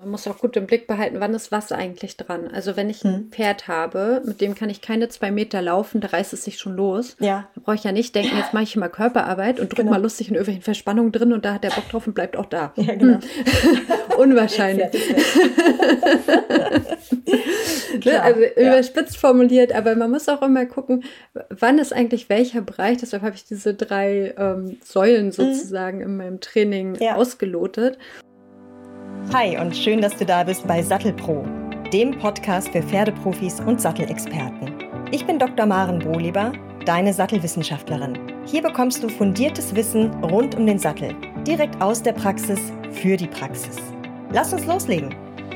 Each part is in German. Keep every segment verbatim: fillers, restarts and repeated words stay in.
muss auch gut im Blick behalten, wann ist was eigentlich dran. Also wenn ich ein Pferd habe, mit dem kann ich keine zwei Meter laufen, da reißt es sich schon los. Ja. Da brauche ich ja nicht denken, jetzt mache ich mal Körperarbeit und drück Genau. mal lustig in irgendwelchen Verspannungen drin und da hat der Bock drauf und bleibt auch da. Ja, genau. Hm. Unwahrscheinlich. Ne? Also überspitzt ja. formuliert, aber man muss auch immer gucken, wann ist eigentlich welcher Bereich. Deshalb habe ich diese drei ähm, Säulen sozusagen mhm. in meinem Training ja. ausgelotet. Hi und schön, dass du da bist bei Sattelpro, dem Podcast für Pferdeprofis und Sattelexperten. Ich bin Doktor Maren Brohlieber, deine Sattelwissenschaftlerin. Hier bekommst du fundiertes Wissen rund um den Sattel, direkt aus der Praxis für die Praxis. Lass uns loslegen!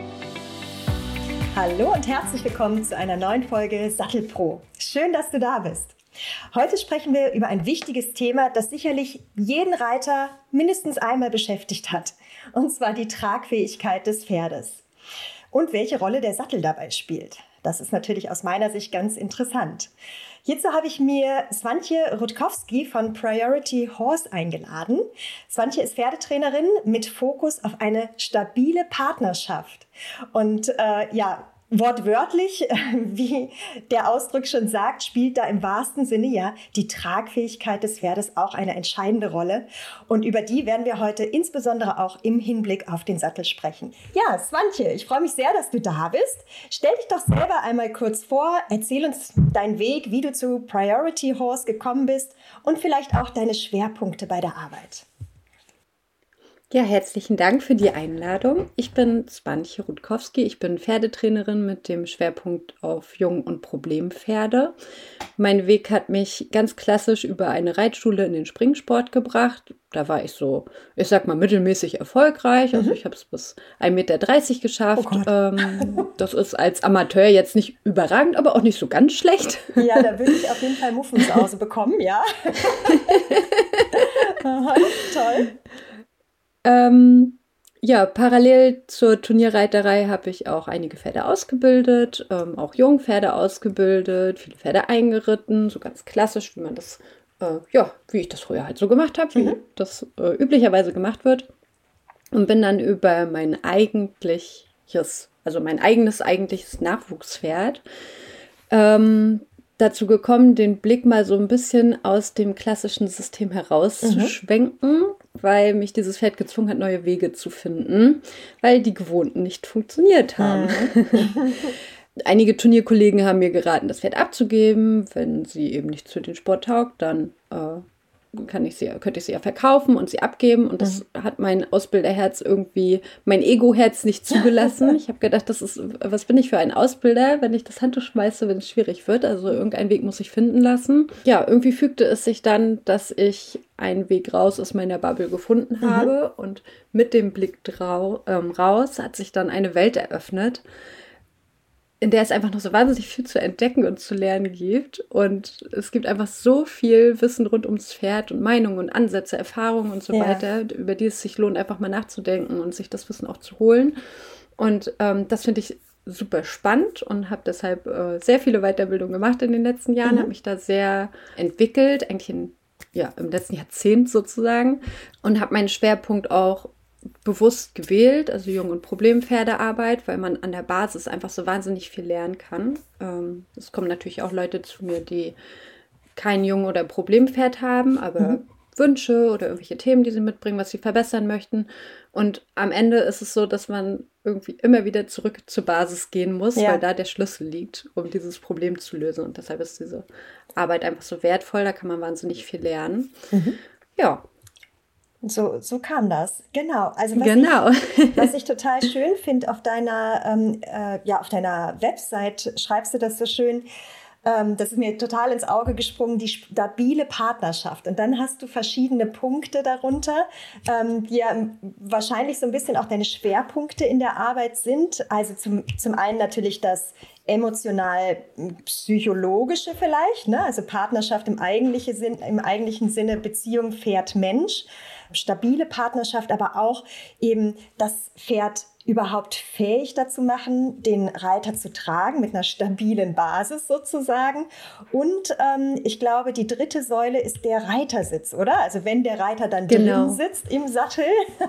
Hallo und herzlich willkommen zu einer neuen Folge Sattelpro. Schön, dass du da bist. Heute sprechen wir über ein wichtiges Thema, das sicherlich jeden Reiter mindestens einmal beschäftigt hat. Und zwar die Tragfähigkeit des Pferdes. Und welche Rolle der Sattel dabei spielt. Das ist natürlich aus meiner Sicht ganz interessant. Hierzu habe ich mir Swantje Rutkowski von Priority Horse eingeladen. Swantje ist Pferdetrainerin mit Fokus auf eine stabile Partnerschaft. Und äh, ja, wortwörtlich, wie der Ausdruck schon sagt, spielt da im wahrsten Sinne ja die Tragfähigkeit des Pferdes auch eine entscheidende Rolle. Und über die werden wir heute insbesondere auch im Hinblick auf den Sattel sprechen. Ja, Swantje, ich freue mich sehr, dass du da bist. Stell dich doch selber einmal kurz vor, erzähl uns deinen Weg, wie du zu Priority Horse gekommen bist und vielleicht auch deine Schwerpunkte bei der Arbeit. Ja, herzlichen Dank für die Einladung. Ich bin Swantje Rutkowski. Ich bin Pferdetrainerin mit dem Schwerpunkt auf Jung- und Problempferde. Mein Weg hat mich ganz klassisch über eine Reitschule in den Springsport gebracht. Da war ich so, ich sag mal, mittelmäßig erfolgreich. Also ich habe es bis ein Meter dreißig geschafft. Oh ähm, das ist als Amateur jetzt nicht überragend, aber auch nicht so ganz schlecht. Ja, da würde ich auf jeden Fall Muffensause bekommen, ja. Aha, toll. Ähm, ja, parallel zur Turnierreiterei habe ich auch einige Pferde ausgebildet, ähm, auch Jungpferde ausgebildet, viele Pferde eingeritten, so ganz klassisch, wie man das, äh, ja, wie ich das früher halt so gemacht habe, wie mhm. das äh, üblicherweise gemacht wird. Und bin dann über mein eigentliches, also mein eigenes eigentliches Nachwuchspferd, ähm, dazu gekommen, den Blick mal so ein bisschen aus dem klassischen System herauszuschwenken, mhm. weil mich dieses Pferd gezwungen hat, neue Wege zu finden, weil die gewohnten nicht funktioniert haben. Mhm. Einige Turnierkollegen haben mir geraten, das Pferd abzugeben. Wenn sie eben nicht zu den Sport taugt, dann äh, kann ich sie, könnte ich sie ja verkaufen und sie abgeben. Und das mhm. hat mein Ausbilderherz irgendwie, mein Ego-Herz nicht zugelassen. Ich habe gedacht, das ist, was bin ich für ein Ausbilder, wenn ich das Handtuch schmeiße, wenn es schwierig wird. Also irgendeinen Weg muss ich finden lassen. Ja, irgendwie fügte es sich dann, dass ich einen Weg raus aus meiner Bubble gefunden mhm. habe. Und mit dem Blick drau- ähm, raus hat sich dann eine Welt eröffnet, in der es einfach noch so wahnsinnig viel zu entdecken und zu lernen gibt. Und es gibt einfach so viel Wissen rund ums Pferd und Meinungen und Ansätze, Erfahrungen und so ja. weiter, über die es sich lohnt, einfach mal nachzudenken und sich das Wissen auch zu holen. Und ähm, das finde ich super spannend und habe deshalb äh, sehr viele Weiterbildungen gemacht in den letzten Jahren, mhm. habe mich da sehr entwickelt, eigentlich in, ja, im letzten Jahrzehnt sozusagen, und habe meinen Schwerpunkt auch bewusst gewählt, also Jung- und Problempferdearbeit, weil man an der Basis einfach so wahnsinnig viel lernen kann. Ähm, es kommen natürlich auch Leute zu mir, die kein Jung- oder Problempferd haben, aber mhm. Wünsche oder irgendwelche Themen, die sie mitbringen, was sie verbessern möchten. Und am Ende ist es so, dass man irgendwie immer wieder zurück zur Basis gehen muss, ja. weil da der Schlüssel liegt, um dieses Problem zu lösen. Und deshalb ist diese Arbeit einfach so wertvoll, da kann man wahnsinnig viel lernen. Mhm. Ja. So, so kam das, genau. Also was, genau. ich, was ich total schön finde, auf deiner, ähm, äh, ja, auf deiner Website schreibst du das so schön, ähm, das ist mir total ins Auge gesprungen, die stabile Partnerschaft. Und dann hast du verschiedene Punkte darunter, ähm, die ja wahrscheinlich so ein bisschen auch deine Schwerpunkte in der Arbeit sind. Also zum, zum einen natürlich das emotional-psychologische vielleicht, ne? Also Partnerschaft im eigentlichen Sinn, im eigentlichen Sinne Beziehung Pferd-Mensch. Stabile Partnerschaft, aber auch eben das Pferd überhaupt fähig dazu machen, den Reiter zu tragen mit einer stabilen Basis sozusagen. Und ähm, ich glaube, die dritte Säule ist der Reitersitz, oder? Also wenn der Reiter dann Genau. drin sitzt im Sattel,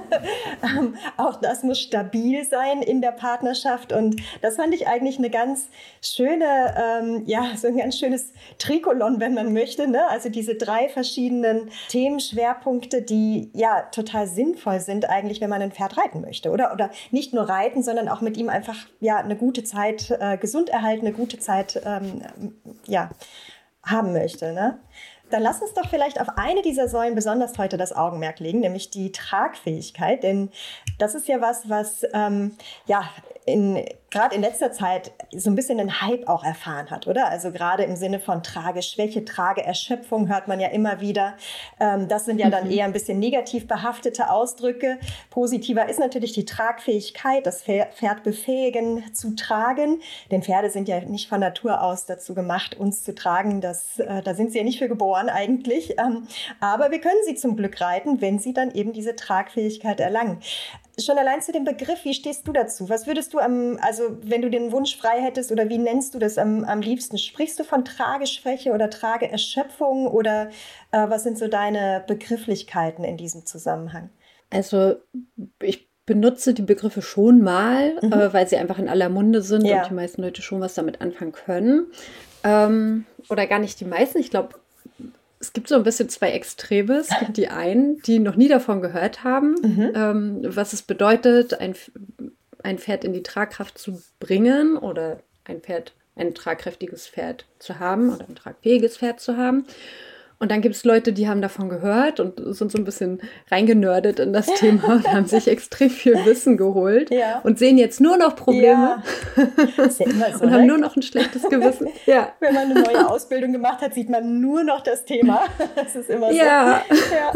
ähm, auch das muss stabil sein in der Partnerschaft. Und das fand ich eigentlich eine ganz schöne, ähm, ja, so ein ganz schönes Trikolon, wenn man möchte, ne? Also diese drei verschiedenen Themenschwerpunkte, die ja total sinnvoll sind eigentlich, wenn man ein Pferd reiten möchte, oder? Oder nicht nur reiten, sondern auch mit ihm einfach ja eine gute Zeit äh, gesund erhalten, eine gute Zeit ähm, ja, haben möchte, ne? Dann lass uns doch vielleicht auf eine dieser Säulen besonders heute das Augenmerk legen, nämlich die Tragfähigkeit. Denn das ist ja was, was ähm, ja in, gerade in letzter Zeit so ein bisschen einen Hype auch erfahren hat, oder? Also gerade im Sinne von Trageschwäche, Trageerschöpfung hört man ja immer wieder. Ähm, das sind ja dann eher ein bisschen negativ behaftete Ausdrücke. Positiver ist natürlich die Tragfähigkeit, das Pferd befähigen zu tragen. Denn Pferde sind ja nicht von Natur aus dazu gemacht, uns zu tragen. Das, äh, da sind sie ja nicht für geboren eigentlich. Ähm, aber wir können sie zum Glück reiten, wenn sie dann eben diese Tragfähigkeit erlangen. Schon allein zu dem Begriff, wie stehst du dazu? Was würdest du am, also wenn du den Wunsch frei hättest oder wie nennst du das am, am liebsten? Sprichst du von Trageschwäche oder Trageerschöpfung oder äh, was sind so deine Begrifflichkeiten in diesem Zusammenhang? Also ich benutze die Begriffe schon mal, Mhm. äh, weil sie einfach in aller Munde sind Ja. und die meisten Leute schon was damit anfangen können. Ähm, oder gar nicht die meisten. Ich glaube, es gibt so ein bisschen zwei Extreme. Es gibt die einen, die noch nie davon gehört haben, Mhm. ähm, was es bedeutet, ein, ein Pferd in die Tragkraft zu bringen oder ein Pferd, ein tragkräftiges Pferd zu haben oder ein tragfähiges Pferd zu haben. Und dann gibt es Leute, die haben davon gehört und sind so ein bisschen reingenördet in das Thema und haben sich extrem viel Wissen geholt Ja. und sehen jetzt nur noch Probleme Ja. Ist ja immer so, und ne? haben nur noch ein schlechtes Gewissen. Ja. Wenn man eine neue Ausbildung gemacht hat, sieht man nur noch das Thema. Das ist immer so. Ja. Ja,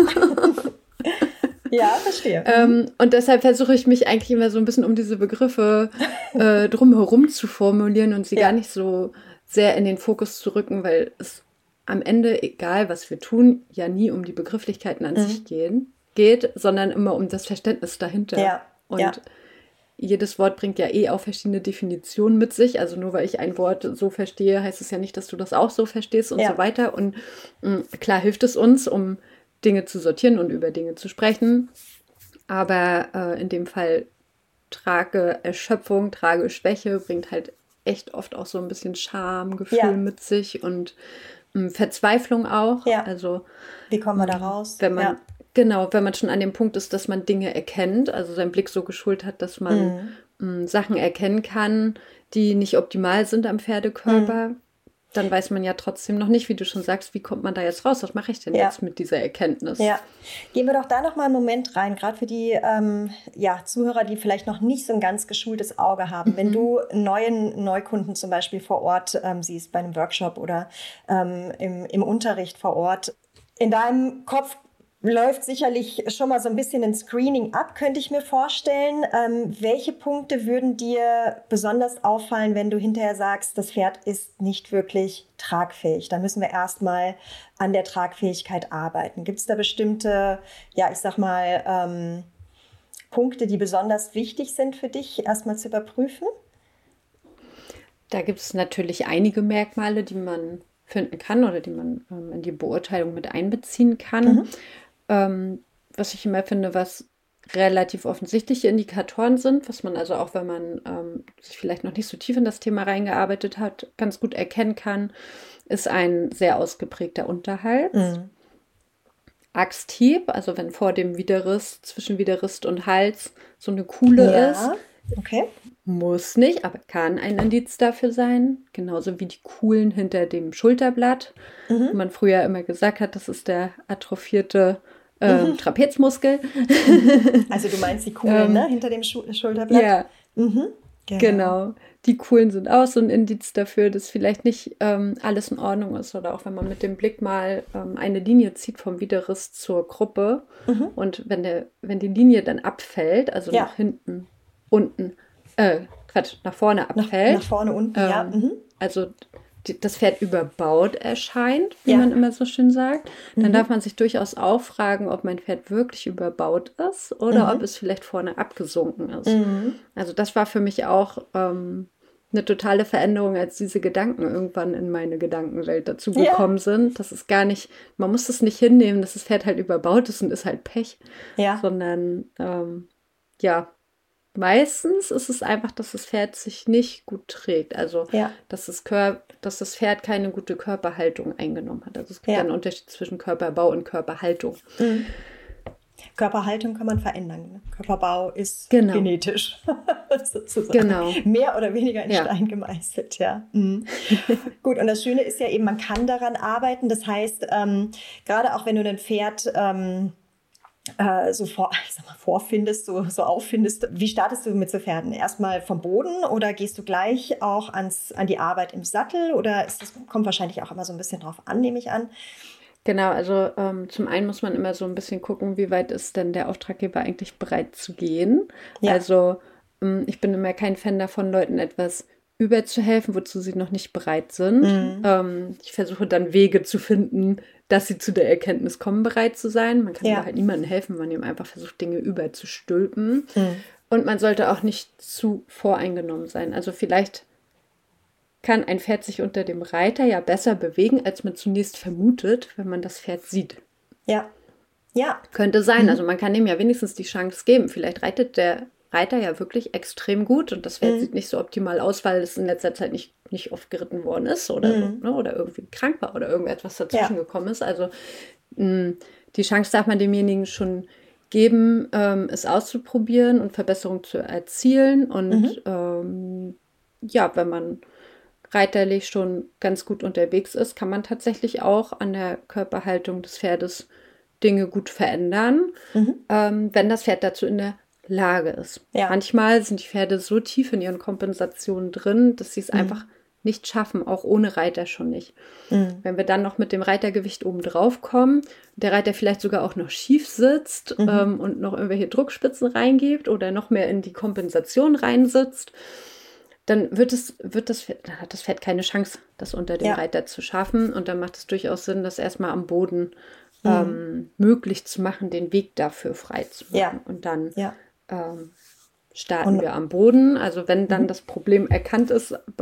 ja verstehe. Ähm, und deshalb versuche ich mich eigentlich immer so ein bisschen um diese Begriffe äh, drumherum zu formulieren und sie Ja. gar nicht so sehr in den Fokus zu rücken, weil es am Ende, egal was wir tun, ja nie um die Begrifflichkeiten an Mhm. sich gehen, geht, sondern immer um das Verständnis dahinter. Ja, Und ja. jedes Wort bringt ja eh auch verschiedene Definitionen mit sich. Also nur weil ich ein Wort so verstehe, heißt es ja nicht, dass du das auch so verstehst und Ja. so weiter. Und mh, klar hilft es uns, um Dinge zu sortieren und über Dinge zu sprechen. Aber äh, in dem Fall Trageerschöpfung, Trageschwäche bringt halt echt oft auch so ein bisschen Schamgefühl Ja. mit sich und mh, Verzweiflung auch. Ja. Also Wie kommen wir da raus? wenn man, ja. genau, wenn man schon an dem Punkt ist, dass man Dinge erkennt, also seinen Blick so geschult hat, dass man Mhm. mh, Sachen erkennen kann, die nicht optimal sind am Pferdekörper, dann weiß man ja trotzdem noch nicht, wie du schon sagst, wie kommt man da jetzt raus? Was mache ich denn Ja. jetzt mit dieser Erkenntnis? Ja, gehen wir doch da noch mal einen Moment rein, gerade für die ähm, ja, Zuhörer, die vielleicht noch nicht so ein ganz geschultes Auge haben. Wenn du einen neuen Neukunden zum Beispiel vor Ort ähm, siehst, bei einem Workshop oder ähm, im, im Unterricht vor Ort, in deinem Kopf läuft sicherlich schon mal so ein bisschen ein Screening ab, könnte ich mir vorstellen. Ähm, welche Punkte würden dir besonders auffallen, wenn du hinterher sagst, das Pferd ist nicht wirklich tragfähig? Da müssen wir erstmal an der Tragfähigkeit arbeiten. Gibt es da bestimmte, ja, ich sag mal, ähm, Punkte, die besonders wichtig sind für dich, erstmal zu überprüfen? Da gibt es natürlich einige Merkmale, die man finden kann oder die man ähm, in die Beurteilung mit einbeziehen kann. Mhm. Ähm, was ich immer finde, was relativ offensichtliche Indikatoren sind, was man also auch, wenn man ähm, sich vielleicht noch nicht so tief in das Thema reingearbeitet hat, ganz gut erkennen kann, ist ein sehr ausgeprägter Unterhals. Mhm. Axthieb, also wenn vor dem Widerrist, zwischen Widerrist und Hals so eine Kuhle Ja, ist, okay. muss nicht, aber kann ein Indiz dafür sein. Genauso wie die Kuhlen hinter dem Schulterblatt, Mhm. wo man früher immer gesagt hat, das ist der atrophierte äh, Trapezmuskel. Also du meinst die Kugeln, Ähm, ne? Hinter dem Schu- Schulterblatt? Ja, Mhm. genau. Die Kuhlen sind auch so ein Indiz dafür, dass vielleicht nicht ähm, alles in Ordnung ist. Oder auch wenn man mit dem Blick mal ähm, eine Linie zieht vom Widerrist zur Gruppe. Mhm. Und wenn, der, wenn die Linie dann abfällt, also Ja. nach hinten, unten, äh, Quatsch, nach vorne Nach, abfällt, nach vorne, unten, ähm, ja. Mhm. also die, das Pferd überbaut erscheint, wie Ja. man immer so schön sagt, dann Mhm. darf man sich durchaus auch fragen, ob mein Pferd wirklich überbaut ist oder Mhm. ob es vielleicht vorne abgesunken ist. Mhm. Also das war für mich auch ähm, eine totale Veränderung, als diese Gedanken irgendwann in meine Gedankenwelt dazu Ja. gekommen sind. Das ist gar nicht, man muss es nicht hinnehmen, dass das Pferd halt überbaut ist und ist halt Pech, Ja. sondern ähm, ja, meistens ist es einfach, dass das Pferd sich nicht gut trägt. Also, Ja. dass das, Kör dass das Pferd keine gute Körperhaltung eingenommen hat. Also es gibt Ja. ja einen Unterschied zwischen Körperbau und Körperhaltung. Mhm. Körperhaltung kann man verändern. Ne? Körperbau ist Genau. genetisch, sozusagen. Genau. Mehr oder weniger in Ja. Stein gemeißelt, ja. Mhm. Gut, und das Schöne ist ja eben, man kann daran arbeiten. Das heißt, ähm, gerade auch wenn du ein Pferd ähm, äh, so vor, ich sag mal, vorfindest, so, so auffindest, wie startest du mit so Pferden? Erstmal vom Boden oder gehst du gleich auch ans, an die Arbeit im Sattel? Oder ist das, kommt wahrscheinlich auch immer so ein bisschen drauf an, nehme ich an. Genau, also ähm, zum einen muss man immer so ein bisschen gucken, wie weit ist denn der Auftraggeber eigentlich bereit zu gehen. Ja. Also ähm, ich bin immer kein Fan davon, Leuten etwas überzuhelfen, wozu sie noch nicht bereit sind. Mhm. Ähm, ich versuche dann Wege zu finden, dass sie zu der Erkenntnis kommen, bereit zu sein. Man kann Ja. aber halt niemandem helfen, wenn man ihm einfach versucht, Dinge überzustülpen. Mhm. Und man sollte auch nicht zu voreingenommen sein. Also vielleicht kann ein Pferd sich unter dem Reiter ja besser bewegen, als man zunächst vermutet, wenn man das Pferd sieht. Ja. Ja. Könnte sein. Mhm. Also man kann ihm ja wenigstens die Chance geben. Vielleicht reitet der Reiter ja wirklich extrem gut und das Pferd Mhm. sieht nicht so optimal aus, weil es in letzter Zeit nicht, nicht oft geritten worden ist oder Mhm. so, ne? Oder irgendwie krank war oder irgendetwas dazwischen Ja. gekommen ist. Also mh, die Chance darf man demjenigen schon geben, ähm, es auszuprobieren und Verbesserungen zu erzielen. Und Mhm. ähm, ja, wenn man reiterlich schon ganz gut unterwegs ist, kann man tatsächlich auch an der Körperhaltung des Pferdes Dinge gut verändern, Mhm. ähm, wenn das Pferd dazu in der Lage ist. Ja. Manchmal sind die Pferde so tief in ihren Kompensationen drin, dass sie es Mhm. einfach nicht schaffen, auch ohne Reiter schon nicht. Mhm. Wenn wir dann noch mit dem Reitergewicht oben drauf kommen, der Reiter vielleicht sogar auch noch schief sitzt Mhm. ähm, und noch irgendwelche Druckspitzen reingibt oder noch mehr in die Kompensation reinsitzt, dann wird es, wird das, Pferd- dann hat das Pferd keine Chance, das unter dem Ja. Reiter zu schaffen. Und dann macht es durchaus Sinn, das erstmal am Boden Mhm. ähm, möglich zu machen, den Weg dafür frei zu machen. Ja. Und dann Ja. ähm, starten Und- wir am Boden. Also wenn dann Mhm. das Problem erkannt ist, b-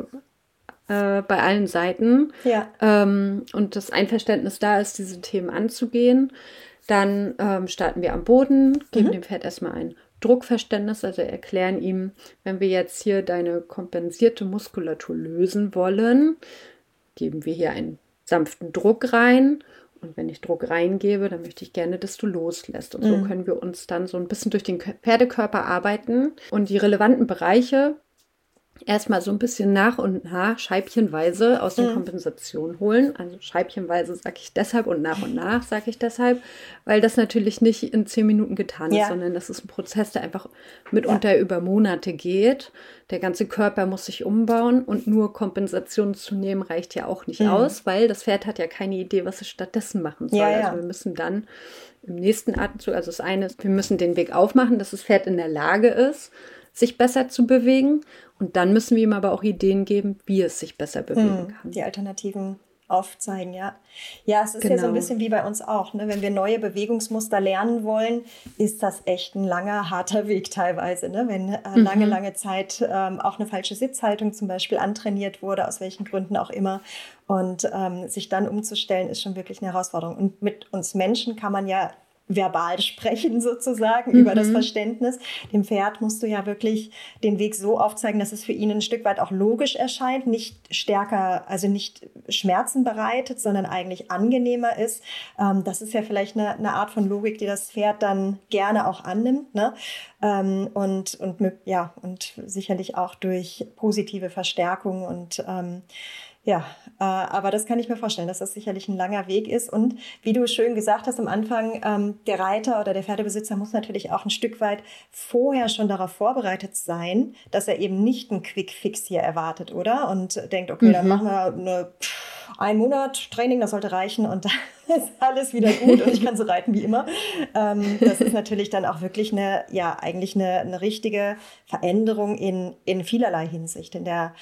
äh, bei allen Seiten Ja. ähm, und das Einverständnis da ist, diese Themen anzugehen, dann ähm, starten wir am Boden, geben Mhm. dem Pferd erstmal ein Druckverständnis, also erklären ihm, wenn wir jetzt hier deine kompensierte Muskulatur lösen wollen, geben wir hier einen sanften Druck rein. Und wenn ich Druck reingebe, dann möchte ich gerne, dass du loslässt. Und so Mhm. können wir uns dann so ein bisschen durch den Kö- Pferdekörper arbeiten und die relevanten Bereiche erstmal so ein bisschen nach und nach, scheibchenweise aus den Mhm. Kompensationen holen. Also scheibchenweise sage ich deshalb und nach und nach sage ich deshalb, weil das natürlich nicht in zehn Minuten getan ist, Ja. sondern das ist ein Prozess, der einfach mitunter über Monate geht. Der ganze Körper muss sich umbauen und nur Kompensation zu nehmen reicht ja auch nicht Mhm. aus, weil das Pferd hat ja keine Idee, was es stattdessen machen soll. Ja, ja. Also wir müssen dann im nächsten Atemzug, also das eine ist, wir müssen den Weg aufmachen, dass das Pferd in der Lage ist, sich besser zu bewegen. Und dann müssen wir ihm aber auch Ideen geben, wie es sich besser bewegen Mhm. kann. Die Alternativen aufzeigen, ja. Ja, es ist ja so ein Genau. bisschen wie bei uns auch. Ne? Wenn wir neue Bewegungsmuster lernen wollen, ist das echt ein langer, harter Weg teilweise. Ne? Wenn äh, Mhm. lange, lange Zeit ähm, auch eine falsche Sitzhaltung zum Beispiel antrainiert wurde, aus welchen Gründen auch immer. Und ähm, sich dann umzustellen, ist schon wirklich eine Herausforderung. Und mit uns Menschen kann man ja verbal sprechen sozusagen über das Mhm. Verständnis. Dem Pferd musst du ja wirklich den Weg so aufzeigen, dass es für ihn ein Stück weit auch logisch erscheint, nicht stärker, also nicht Schmerzen bereitet, sondern eigentlich angenehmer ist. Ähm, das ist ja vielleicht eine, eine Art von Logik, die das Pferd dann gerne auch annimmt, ne? Ähm, und, und, ja, und sicherlich auch durch positive Verstärkung und ähm, ja, äh, aber das kann ich mir vorstellen, dass das sicherlich ein langer Weg ist. Und wie du schön gesagt hast am Anfang, ähm, der Reiter oder der Pferdebesitzer muss natürlich auch ein Stück weit vorher schon darauf vorbereitet sein, dass er eben nicht einen Quick-Fix hier erwartet, oder? Und denkt, okay, dann Mhm. machen wir eine, einen Monat Training, das sollte reichen und dann ist alles wieder gut und ich kann so reiten wie immer. Ähm, das ist natürlich dann auch wirklich eine, ja, eigentlich eine, eine richtige Veränderung in, in vielerlei Hinsicht, in der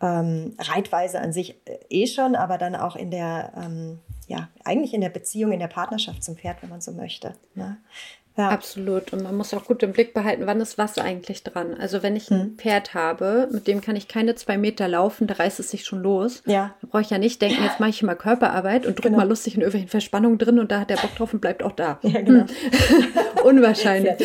ähm, Reitweise an sich äh, eh schon, aber dann auch in der, ähm, ja, eigentlich in der Beziehung, in der Partnerschaft zum Pferd, wenn man so möchte. Ne? Ja. Absolut. Und man muss auch gut im Blick behalten, wann ist was eigentlich dran. Also wenn ich ein hm. Pferd habe, mit dem kann ich keine zwei Meter laufen, da reißt es sich schon los. Ja. Da brauche ich ja nicht denken, jetzt mache ich mal Körperarbeit und drücke genau. mal lustig in irgendwelchen Verspannungen drin und da hat der Bock drauf und bleibt auch da. Ja, genau. Unwahrscheinlich.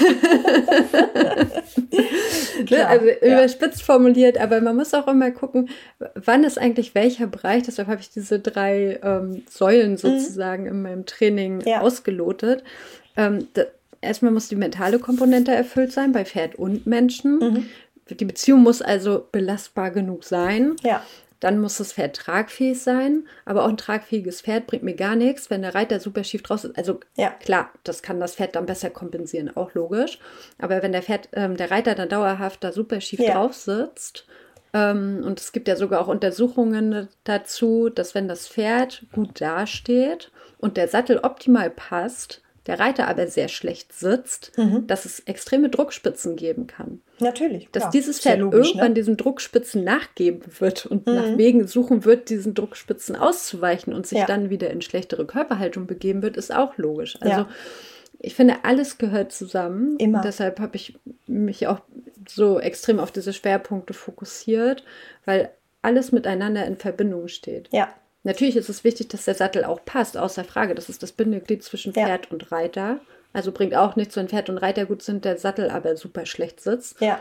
Ne? Also ja. überspitzt formuliert, aber man muss auch immer gucken, wann ist eigentlich welcher Bereich. Deshalb habe ich diese drei ähm, Säulen sozusagen mhm. in meinem Training ja. ausgelotet. Ähm, da, erstmal muss die mentale Komponente erfüllt sein bei Pferd und Menschen. Mhm. Die Beziehung muss also belastbar genug sein. Ja. Dann muss das Pferd tragfähig sein. Aber auch ein tragfähiges Pferd bringt mir gar nichts, wenn der Reiter super schief draus ist. Also ja. klar, das kann das Pferd dann besser kompensieren, auch logisch. Aber wenn der, Pferd, ähm, der Reiter dann dauerhaft da super schief ja. drauf sitzt, ähm, und es gibt ja sogar auch Untersuchungen dazu, dass wenn das Pferd gut dasteht und der Sattel optimal passt, der Reiter aber sehr schlecht sitzt, mhm. dass es extreme Druckspitzen geben kann. Natürlich. Dass ja. dieses Pferd logisch, irgendwann ne? diesen Druckspitzen nachgeben wird und mhm. nach Wegen suchen wird, diesen Druckspitzen auszuweichen und sich ja. dann wieder in schlechtere Körperhaltung begeben wird, ist auch logisch. Also ja. ich finde, alles gehört zusammen. Immer. Und deshalb habe ich mich auch so extrem auf diese Schwerpunkte fokussiert, weil alles miteinander in Verbindung steht. Ja. Natürlich ist es wichtig, dass der Sattel auch passt, außer Frage. Das ist das Bindeglied zwischen Pferd ja. und Reiter. Also bringt auch nichts, wenn Pferd und Reiter gut sind, der Sattel aber super schlecht sitzt. Ja.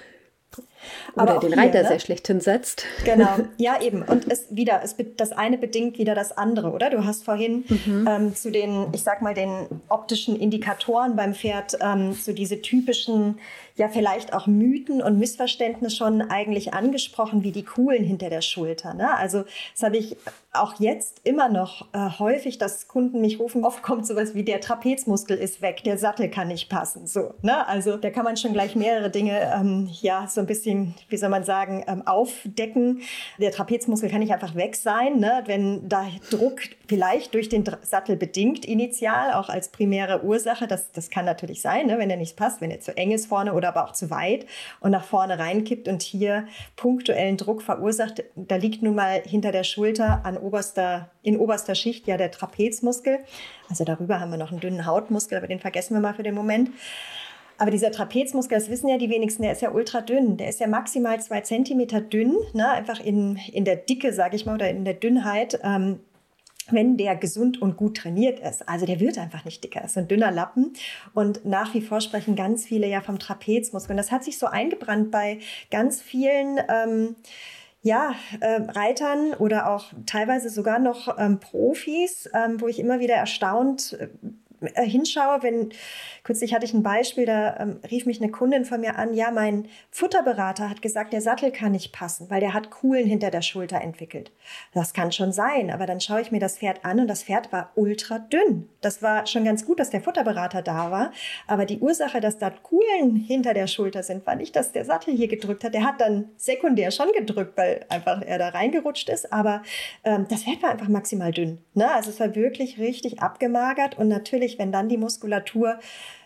Oder aber den hier, Reiter ne? sehr schlecht hinsetzt. Genau, ja eben. Und es wieder, es, das eine bedingt wieder das andere, oder? Du hast vorhin mhm. ähm, zu den, ich sag mal, den optischen Indikatoren beim Pferd, ähm, so diese typischen, ja vielleicht auch Mythen und Missverständnisse schon eigentlich angesprochen, wie die Kuhlen hinter der Schulter. Ne? Also das habe ich auch jetzt immer noch äh, häufig, dass Kunden mich rufen, oft kommt sowas wie der Trapezmuskel ist weg, der Sattel kann nicht passen. So, ne? Also da kann man schon gleich mehrere Dinge ähm, ja so ein bisschen, wie soll man sagen, ähm, aufdecken. Der Trapezmuskel kann nicht einfach weg sein, ne? Wenn da Druck vielleicht durch den Sattel bedingt initial, auch als primäre Ursache, das, das kann natürlich sein, ne? Wenn der nicht passt, wenn er zu eng ist vorne oder aber auch zu weit und nach vorne reinkippt und hier punktuellen Druck verursacht, da liegt nun mal hinter der Schulter an oberster, in oberster Schicht ja der Trapezmuskel. Also darüber haben wir noch einen dünnen Hautmuskel, aber den vergessen wir mal für den Moment. Aber dieser Trapezmuskel, das wissen ja die wenigsten, der ist ja ultra dünn. Der ist ja maximal zwei Zentimeter dünn, ne? Einfach in, in der Dicke, sage ich mal, oder in der Dünnheit, ähm, wenn der gesund und gut trainiert ist. Also der wird einfach nicht dicker, ist ein dünner Lappen. Und nach wie vor sprechen ganz viele ja vom Trapezmuskel. Und das hat sich so eingebrannt bei ganz vielen ähm, ja, äh, Reitern oder auch teilweise sogar noch ähm, Profis, ähm, wo ich immer wieder erstaunt äh, hinschaue, wenn, kürzlich hatte ich ein Beispiel, da ähm, rief mich eine Kundin von mir an, ja, mein Futterberater hat gesagt, der Sattel kann nicht passen, weil der hat Kuhlen hinter der Schulter entwickelt. Das kann schon sein, aber dann schaue ich mir das Pferd an und das Pferd war ultra dünn. Das war schon ganz gut, dass der Futterberater da war, aber die Ursache, dass da Kuhlen hinter der Schulter sind, war nicht, dass der Sattel hier gedrückt hat. Der hat dann sekundär schon gedrückt, weil einfach er da reingerutscht ist, aber ähm, das Pferd war einfach maximal dünn. Ne? Also es war wirklich richtig abgemagert und natürlich, wenn dann die Muskulatur,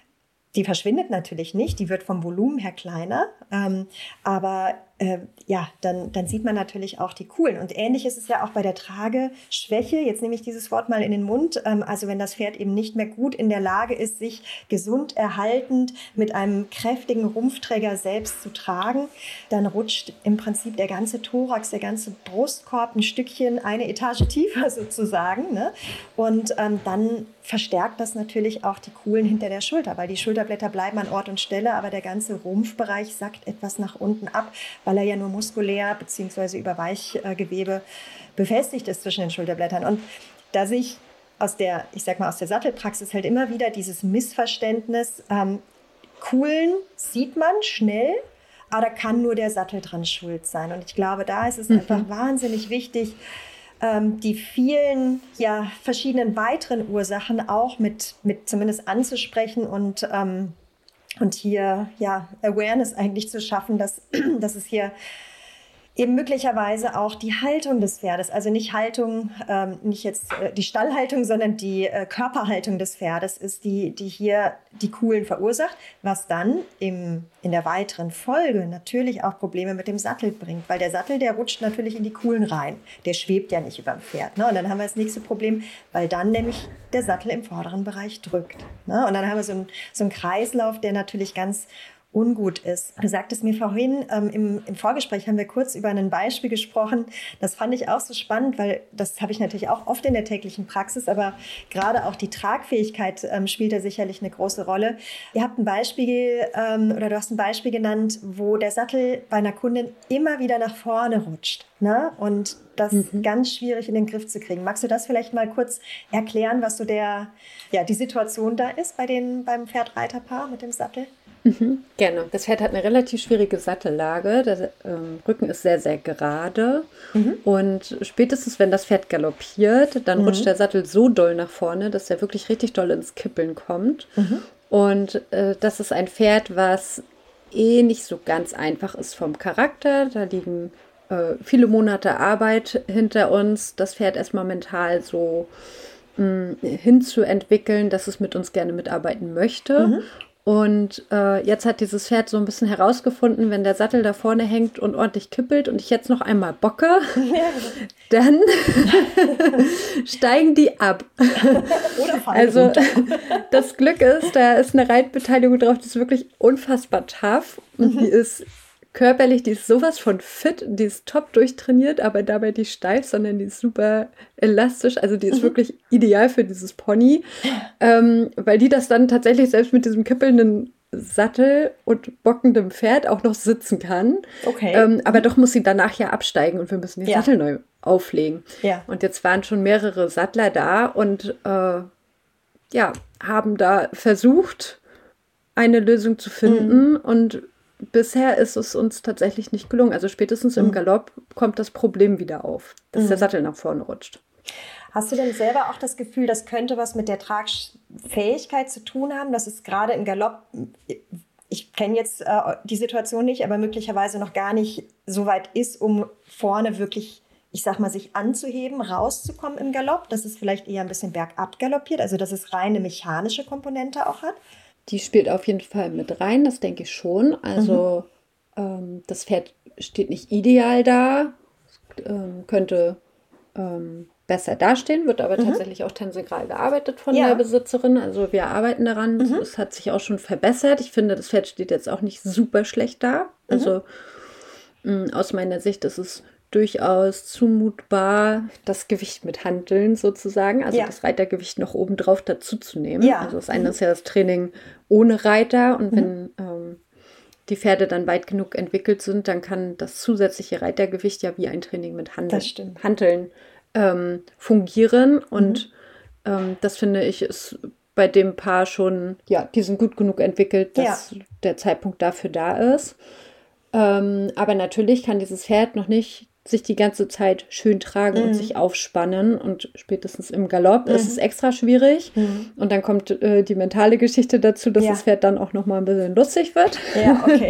die verschwindet natürlich nicht, die wird vom Volumen her kleiner, ähm, aber äh, ja, dann, dann sieht man natürlich auch die Kuhlen. Und ähnlich ist es ja auch bei der Trageschwäche, jetzt nehme ich dieses Wort mal in den Mund, ähm, also wenn das Pferd eben nicht mehr gut in der Lage ist, sich gesund erhaltend mit einem kräftigen Rumpfträger selbst zu tragen, dann rutscht im Prinzip der ganze Thorax, der ganze Brustkorb ein Stückchen, eine Etage tiefer sozusagen, ne? Und ähm, dann verstärkt das natürlich auch die Kuhlen hinter der Schulter, weil die Schulterblätter bleiben an Ort und Stelle, aber der ganze Rumpfbereich sackt etwas nach unten ab, weil er ja nur muskulär bzw. über Weichgewebe befestigt ist zwischen den Schulterblättern. Und da sehe ich aus der, ich sag mal, aus der Sattelpraxis halt immer wieder dieses Missverständnis, ähm, Kuhlen sieht man schnell, aber da kann nur der Sattel dran schuld sein. Und ich glaube, da ist es mhm. einfach wahnsinnig wichtig, die vielen ja, verschiedenen weiteren Ursachen auch mit, mit zumindest anzusprechen und, ähm, und hier ja, Awareness eigentlich zu schaffen, dass, dass es hier eben möglicherweise auch die Haltung des Pferdes, also nicht Haltung, ähm, nicht jetzt äh, die Stallhaltung, sondern die äh, Körperhaltung des Pferdes ist, die, die hier die Kuhlen verursacht, was dann im, in der weiteren Folge natürlich auch Probleme mit dem Sattel bringt, weil der Sattel, der rutscht natürlich in die Kuhlen rein, der schwebt ja nicht über dem Pferd, ne? Und dann haben wir das nächste Problem, weil dann nämlich der Sattel im vorderen Bereich drückt, ne? Und dann haben wir so einen, so einen Kreislauf, der natürlich ganz ungut ist. Du sagtest mir vorhin, ähm, im, im Vorgespräch haben wir kurz über ein Beispiel gesprochen. Das fand ich auch so spannend, weil das habe ich natürlich auch oft in der täglichen Praxis, aber gerade auch die Tragfähigkeit ähm, spielt da sicherlich eine große Rolle. Ihr habt ein Beispiel ähm, oder du hast ein Beispiel genannt, wo der Sattel bei einer Kundin immer wieder nach vorne rutscht, ne? Und das mhm. ganz schwierig in den Griff zu kriegen. Magst du das vielleicht mal kurz erklären, was so der, ja, die Situation da ist bei den, beim Pferd-Reiter-Paar mit dem Sattel? Mhm, gerne. Das Pferd hat eine relativ schwierige Sattellage. Der ähm, Rücken ist sehr, sehr gerade. Mhm. Und spätestens, wenn das Pferd galoppiert, dann mhm. rutscht der Sattel so doll nach vorne, dass er wirklich richtig doll ins Kippeln kommt. Mhm. Und äh, das ist ein Pferd, was eh nicht so ganz einfach ist vom Charakter. Da liegen äh, viele Monate Arbeit hinter uns, das Pferd erstmal mental so mh, hinzuentwickeln, dass es mit uns gerne mitarbeiten möchte. Mhm. Und äh, jetzt hat dieses Pferd so ein bisschen herausgefunden, wenn der Sattel da vorne hängt und ordentlich kippelt und ich jetzt noch einmal bocke, dann steigen die ab. Oder fallen Also runter. Das Glück ist, da ist eine Reitbeteiligung drauf, die ist wirklich unfassbar tough und mhm. die ist körperlich, die ist sowas von fit, die ist top durchtrainiert, aber dabei nicht steif, sondern die ist super elastisch. Also die ist mhm. wirklich ideal für dieses Pony, ähm, weil die das dann tatsächlich selbst mit diesem kippelnden Sattel und bockendem Pferd auch noch sitzen kann. Okay. Ähm, aber mhm. doch muss sie danach ja absteigen und wir müssen den ja. Sattel neu auflegen. Ja. Und jetzt waren schon mehrere Sattler da und äh, ja, haben da versucht, eine Lösung zu finden mhm. und bisher ist es uns tatsächlich nicht gelungen. Also spätestens im Galopp kommt das Problem wieder auf, dass mhm. der Sattel nach vorne rutscht. Hast du denn selber auch das Gefühl, das könnte was mit der Tragfähigkeit zu tun haben? Das ist gerade im Galopp, ich kenne jetzt äh, die Situation nicht, aber möglicherweise noch gar nicht so weit ist, um vorne wirklich, ich sag mal, sich anzuheben, rauszukommen im Galopp. Dass es vielleicht eher ein bisschen bergab galoppiert, also dass es reine mechanische Komponente auch hat? Die spielt auf jeden Fall mit rein, das denke ich schon. Also mhm. ähm, das Pferd steht nicht ideal da, ähm, könnte ähm, besser dastehen, wird aber mhm. tatsächlich auch tensigral gearbeitet von ja. der Besitzerin. Also wir arbeiten daran, mhm. es hat sich auch schon verbessert. Ich finde, das Pferd steht jetzt auch nicht super schlecht da. Also mhm. mh, aus meiner Sicht ist es durchaus zumutbar, das Gewicht mit Hanteln sozusagen, also ja. das Reitergewicht noch obendrauf dazu zu nehmen. Ja. Also das eine mhm. ist ja das Training ohne Reiter und mhm. wenn ähm, die Pferde dann weit genug entwickelt sind, dann kann das zusätzliche Reitergewicht ja wie ein Training mit Handel, Hanteln ähm, fungieren und mhm. ähm, das finde ich ist bei dem Paar schon, ja, die sind gut genug entwickelt, dass ja. der Zeitpunkt dafür da ist. Ähm, aber natürlich kann dieses Pferd noch nicht sich die ganze Zeit schön tragen mhm. und sich aufspannen und spätestens im Galopp mhm. ist es extra schwierig mhm. und dann kommt äh, die mentale Geschichte dazu, dass ja. das Pferd dann auch noch mal ein bisschen lustig wird. Ja, okay.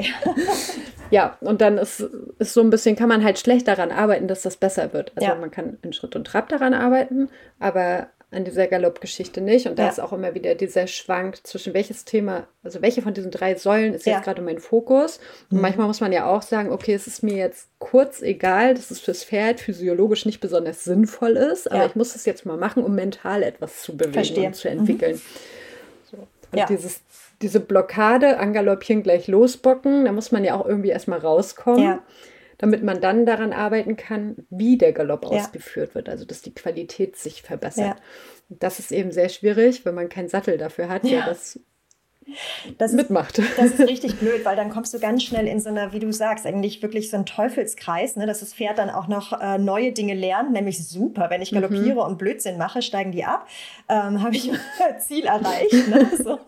Ja, und dann ist, ist so ein bisschen, kann man halt schlecht daran arbeiten, dass das besser wird. Also ja. man kann in Schritt und Trab daran arbeiten, aber an dieser Galoppgeschichte nicht. Und da ja. ist auch immer wieder dieser Schwank zwischen welches Thema, also welche von diesen drei Säulen ist ja. jetzt gerade mein Fokus. Und mhm. manchmal muss man ja auch sagen, okay, es ist mir jetzt kurz egal, dass es fürs Pferd physiologisch nicht besonders sinnvoll ist, aber ja. ich muss es jetzt mal machen, um mental etwas zu bewegen Verstehe. und zu entwickeln. Mhm. So. Und ja. dieses, diese Blockade, angaloppieren, gleich losbocken, da muss man ja auch irgendwie erstmal rauskommen. Ja. Damit man dann daran arbeiten kann, wie der Galopp ja. ausgeführt wird, also dass die Qualität sich verbessert. Ja. Und das ist eben sehr schwierig, wenn man keinen Sattel dafür hat, ja. der das, das mitmacht. Ist, das ist richtig blöd, weil dann kommst du ganz schnell in so einer, wie du sagst, eigentlich wirklich so ein Teufelskreis, ne, dass das Pferd dann auch noch äh, neue Dinge lernt, nämlich super, wenn ich galoppiere mhm. und Blödsinn mache, steigen die ab, ähm, habe ich Ziel erreicht. Ne, so.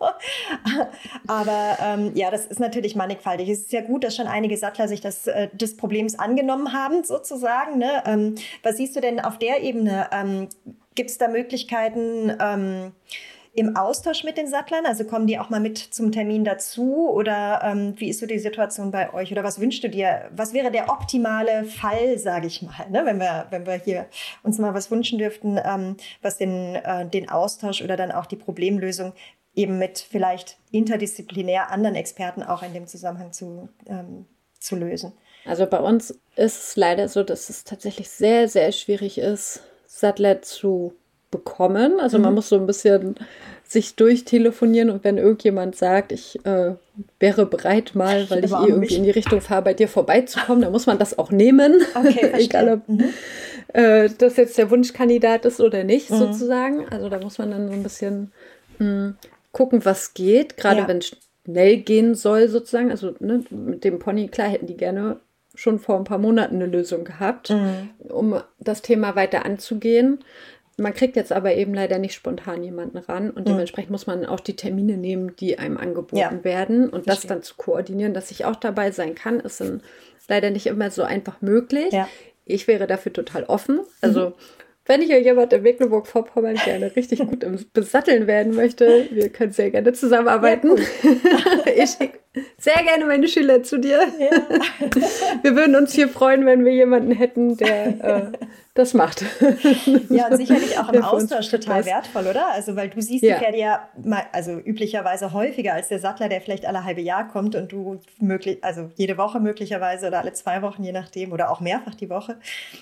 Aber ähm, ja, das ist natürlich mannigfaltig. Es ist ja gut, dass schon einige Sattler sich das, äh, des Problems angenommen haben, sozusagen. Ne? Ähm, was siehst du denn auf der Ebene? Ähm, gibt es da Möglichkeiten, ähm, im Austausch mit den Sattlern? Also kommen die auch mal mit zum Termin dazu? Oder ähm, wie ist so die Situation bei euch? Oder was wünschst du dir? Was wäre der optimale Fall, sage ich mal, ne? wenn wir, wenn wir hier uns mal was wünschen dürften, ähm, was den, äh, den Austausch oder dann auch die Problemlösung eben mit vielleicht interdisziplinär anderen Experten auch in dem Zusammenhang zu, ähm, zu lösen? Also bei uns ist es leider so, dass es tatsächlich sehr, sehr schwierig ist, Sattler zu bekommen. Also mhm. man muss so ein bisschen sich durchtelefonieren und wenn irgendjemand sagt, ich äh, wäre bereit mal, weil ich eh irgendwie mich. in die Richtung fahre, bei dir vorbeizukommen, dann muss man das auch nehmen. Okay, egal ob mhm. äh, das jetzt der Wunschkandidat ist oder nicht, mhm. sozusagen. Also da muss man dann so ein bisschen mh, gucken, was geht, gerade ja. wenn es schnell gehen soll sozusagen. Also ne, mit dem Pony, klar, hätten die gerne schon vor ein paar Monaten eine Lösung gehabt, mhm. um das Thema weiter anzugehen. Man kriegt jetzt aber eben leider nicht spontan jemanden ran und mhm. dementsprechend muss man auch die Termine nehmen, die einem angeboten ja. werden und Verstehe. das dann zu koordinieren, dass ich auch dabei sein kann, ist dann leider nicht immer so einfach möglich. Ja. Ich wäre dafür total offen. Also mhm. wenn hier jemand in Mecklenburg-Vorpommern gerne richtig gut im Besatteln werden möchte, wir können sehr gerne zusammenarbeiten. Ja, ich schicke sehr gerne meine Schüler zu dir. Ja. Wir würden uns hier freuen, wenn wir jemanden hätten, der äh, das macht. Ja, und sicherlich auch im Austausch total wertvoll, oder? Also, weil du siehst ja. die Pferde ja mal, also üblicherweise häufiger als der Sattler, der vielleicht alle halbe Jahr kommt und du möglich, also jede Woche möglicherweise oder alle zwei Wochen, je nachdem, oder auch mehrfach die Woche.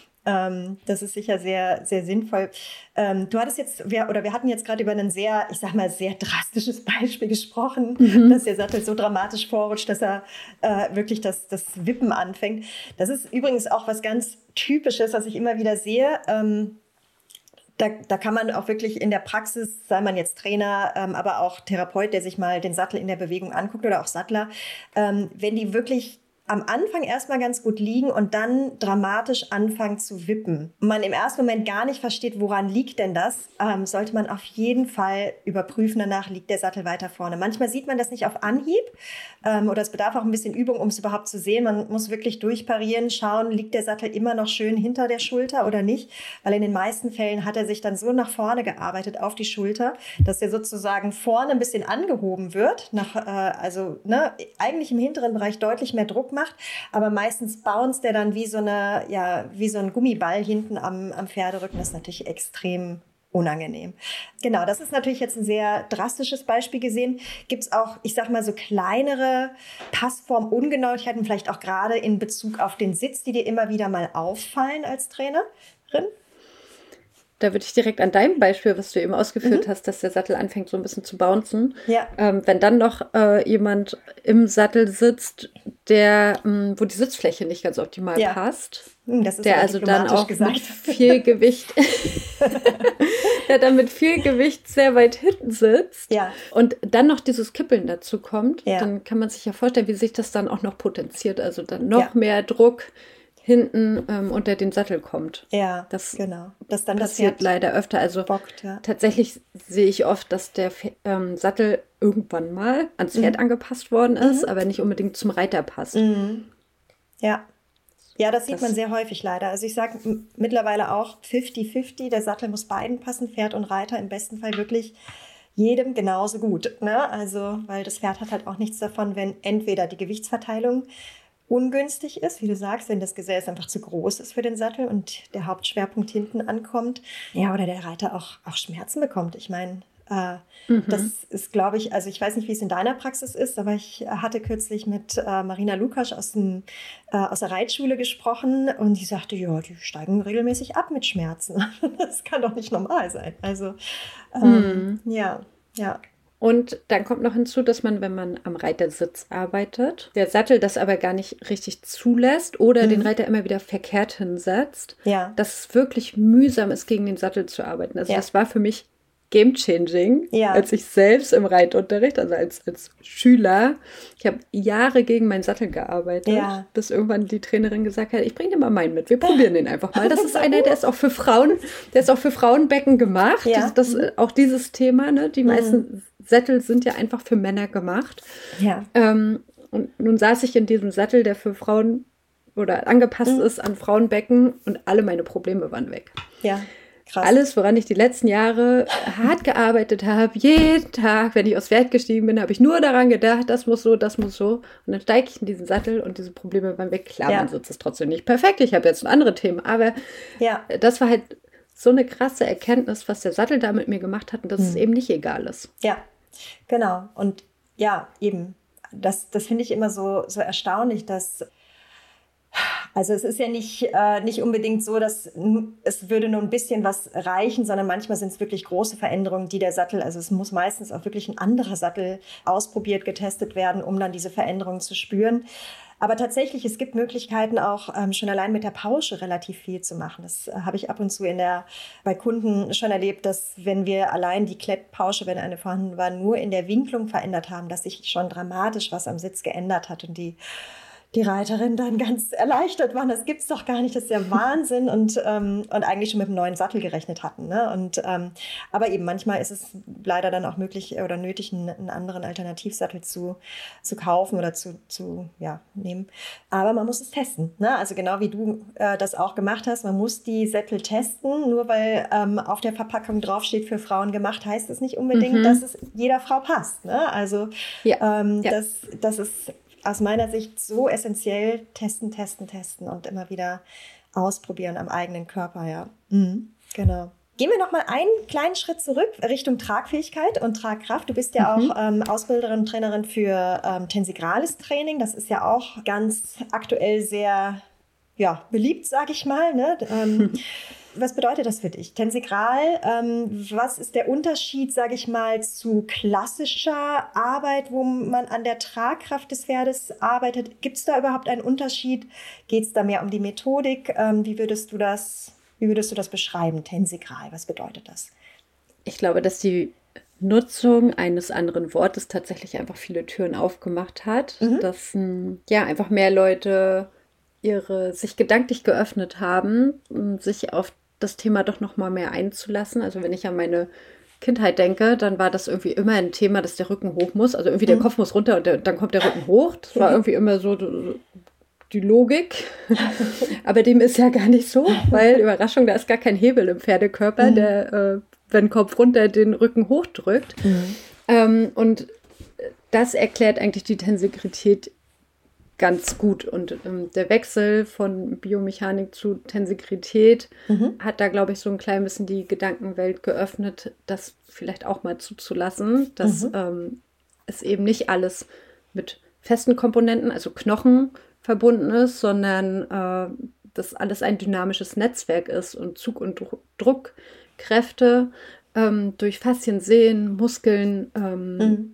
Das ist sicher sehr, sehr sinnvoll. Du hattest jetzt, wir, oder wir hatten jetzt gerade über ein sehr, ich sag mal, sehr drastisches Beispiel gesprochen, mhm. dass der Sattel so dramatisch vorrutscht, dass er äh, wirklich das, das Wippen anfängt. Das ist übrigens auch was ganz Typisches, was ich immer wieder sehe. Ähm, da, da kann man auch wirklich in der Praxis, sei man jetzt Trainer, ähm, aber auch Therapeut, der sich mal den Sattel in der Bewegung anguckt oder auch Sattler, ähm, wenn die wirklich am Anfang erstmal ganz gut liegen und dann dramatisch anfangen zu wippen. Und man im ersten Moment gar nicht versteht, woran liegt denn das, ähm, sollte man auf jeden Fall überprüfen. Danach liegt der Sattel weiter vorne. Manchmal sieht man das nicht auf Anhieb ähm, oder es bedarf auch ein bisschen Übung, um es überhaupt zu sehen. Man muss wirklich durchparieren, schauen, liegt der Sattel immer noch schön hinter der Schulter oder nicht. Weil in den meisten Fällen hat er sich dann so nach vorne gearbeitet auf die Schulter, dass er sozusagen vorne ein bisschen angehoben wird, nach, äh, also ne, eigentlich im hinteren Bereich deutlich mehr Druck macht, aber meistens bounced der dann wie so eine, ja, wie so ein Gummiball hinten am, am Pferderücken. Das ist natürlich extrem unangenehm. Genau, das ist natürlich jetzt ein sehr drastisches Beispiel gesehen. Gibt es auch, ich sag mal, so kleinere Passformungenauigkeiten, vielleicht auch gerade in Bezug auf den Sitz, die dir immer wieder mal auffallen als Trainerin? Da würde ich direkt an deinem Beispiel, was du eben ausgeführt mhm. hast, dass der Sattel anfängt so ein bisschen zu bouncen. Ja. Ähm, wenn dann noch äh, jemand im Sattel sitzt, der, mh, wo die Sitzfläche nicht ganz optimal ja. passt, das ist der also dann auch gesagt. mit viel Gewicht, der dann mit viel Gewicht sehr weit hinten sitzt ja. und dann noch dieses Kippeln dazu kommt, ja. dann kann man sich ja vorstellen, wie sich das dann auch noch potenziert, also dann noch ja. mehr Druck hinten ähm, unter den Sattel kommt. Ja, das genau. Das dann passiert das leider öfter. Also bockt, ja. tatsächlich sehe ich oft, dass der ähm, Sattel irgendwann mal ans Pferd mhm. angepasst worden ist, mhm. aber nicht unbedingt zum Reiter passt. Mhm. Ja. Ja, das sieht das man sehr häufig leider. Also ich sage m- mittlerweile auch fünfzig fünfzig, der Sattel muss beiden passen, Pferd und Reiter, im besten Fall wirklich jedem genauso gut. Ne? Also, weil das Pferd hat halt auch nichts davon, wenn entweder die Gewichtsverteilung ungünstig ist, wie du sagst, wenn das Gesäß einfach zu groß ist für den Sattel und der Hauptschwerpunkt hinten ankommt. Ja, oder der Reiter auch, auch Schmerzen bekommt. Ich meine, äh, mhm. das ist, glaube ich, also ich weiß nicht, wie es in deiner Praxis ist, aber ich hatte kürzlich mit äh, Marina Lukasch aus, dem, äh, aus der Reitschule gesprochen und die sagte, ja, die steigen regelmäßig ab mit Schmerzen. Das kann doch nicht normal sein. Also, ähm, mhm. ja, ja. Und dann kommt noch hinzu, dass man, wenn man am Reitersitz arbeitet, der Sattel das aber gar nicht richtig zulässt oder mhm. den Reiter immer wieder verkehrt hinsetzt, ja. dass es wirklich mühsam ist, gegen den Sattel zu arbeiten. Also ja. das war für mich game-changing, ja. als ich selbst im Reitunterricht, also als, als Schüler, ich habe Jahre gegen meinen Sattel gearbeitet, ja. bis irgendwann die Trainerin gesagt hat, ich bringe dir mal meinen mit, wir probieren den einfach mal. Das ist einer, der ist auch für Frauen, der ist auch für Frauenbecken gemacht. Ja. Das, das, auch dieses Thema, ne? Die meisten mhm. Sättel sind ja einfach für Männer gemacht. Ja. Ähm, und nun saß ich in diesem Sattel, der für Frauen oder angepasst mhm. ist an Frauenbecken und alle meine Probleme waren weg. Ja. Krass. Alles, woran ich die letzten Jahre hart gearbeitet habe, jeden Tag, wenn ich aufs Pferd gestiegen bin, habe ich nur daran gedacht, das muss so, das muss so. Und dann steige ich in diesen Sattel und diese Probleme waren weg. Klar, Ja. mein Sitz ist trotzdem nicht perfekt. Ich habe jetzt andere Themen, aber Ja. das war halt so eine krasse Erkenntnis, was der Sattel da mit mir gemacht hat und dass Hm. es eben nicht egal ist. Ja, genau. Und ja, eben, das, das finde ich immer so, so erstaunlich, dass, also es ist ja nicht, äh, nicht unbedingt so, dass n- es würde nur ein bisschen was reichen, sondern manchmal sind es wirklich große Veränderungen, die der Sattel, also es muss meistens auch wirklich ein anderer Sattel ausprobiert, getestet werden, um dann diese Veränderungen zu spüren. Aber tatsächlich, es gibt Möglichkeiten auch ähm, schon allein mit der Pausche relativ viel zu machen. Das äh, habe ich ab und zu in der, bei Kunden schon erlebt, dass wenn wir allein die Klettpausche, wenn eine vorhanden war, nur in der Winklung verändert haben, dass sich schon dramatisch was am Sitz geändert hat und die die Reiterin dann ganz erleichtert waren, das gibt's doch gar nicht, das ist ja Wahnsinn und, ähm, und eigentlich schon mit einem neuen Sattel gerechnet hatten. Ne? Und, ähm, aber eben manchmal ist es leider dann auch möglich oder nötig, einen, einen anderen Alternativsattel zu, zu kaufen oder zu, zu ja, nehmen. Aber man muss es testen. Ne? Also genau wie du äh, das auch gemacht hast, man muss die Sättel testen. Nur weil ähm, auf der Verpackung draufsteht, für Frauen gemacht, heißt es nicht unbedingt, Mhm. dass es jeder Frau passt. Ne? Also Ja. ähm, Ja. das, das ist aus meiner Sicht so essentiell, testen, testen, testen und immer wieder ausprobieren am eigenen Körper, ja. Mhm, genau. Gehen wir noch mal einen kleinen Schritt zurück Richtung Tragfähigkeit und Tragkraft. Du bist ja Mhm. auch ähm, Ausbilderin und Trainerin für ähm, tensegrales Training. Das ist ja auch ganz aktuell sehr ja, beliebt, sage ich mal. Ne? Ähm, was bedeutet das für dich? Tensegral, ähm, was ist der Unterschied, sage ich mal, zu klassischer Arbeit, wo man an der Tragkraft des Pferdes arbeitet? Gibt es da überhaupt einen Unterschied? Geht es da mehr um die Methodik? Ähm, wie würdest du das, wie würdest du das beschreiben, Tensegral? Was bedeutet das? Ich glaube, dass die Nutzung eines anderen Wortes tatsächlich einfach viele Türen aufgemacht hat, Mhm. dass m, ja einfach mehr Leute ihre sich gedanklich geöffnet haben, um sich auf das Thema doch noch mal mehr einzulassen. Also wenn ich an meine Kindheit denke, dann war das irgendwie immer ein Thema, dass der Rücken hoch muss. Also irgendwie der Mhm. Kopf muss runter und der, dann kommt der Rücken hoch. Das war irgendwie immer so die Logik. Aber dem ist ja gar nicht so, weil Überraschung, da ist gar kein Hebel im Pferdekörper, Mhm. der, äh, wenn Kopf runter, den Rücken hochdrückt. Mhm. Ähm, und das erklärt eigentlich die Tensegrität ganz gut. Und ähm, der Wechsel von Biomechanik zu Tensegrität Mhm. hat da, glaube ich, so ein klein bisschen die Gedankenwelt geöffnet, das vielleicht auch mal zuzulassen, dass Mhm. ähm, es eben nicht alles mit festen Komponenten, also Knochen, verbunden ist, sondern äh, dass alles ein dynamisches Netzwerk ist und Zug- und Dru- Druckkräfte ähm, durch Faszien, Sehnen, Muskeln ähm, Mhm.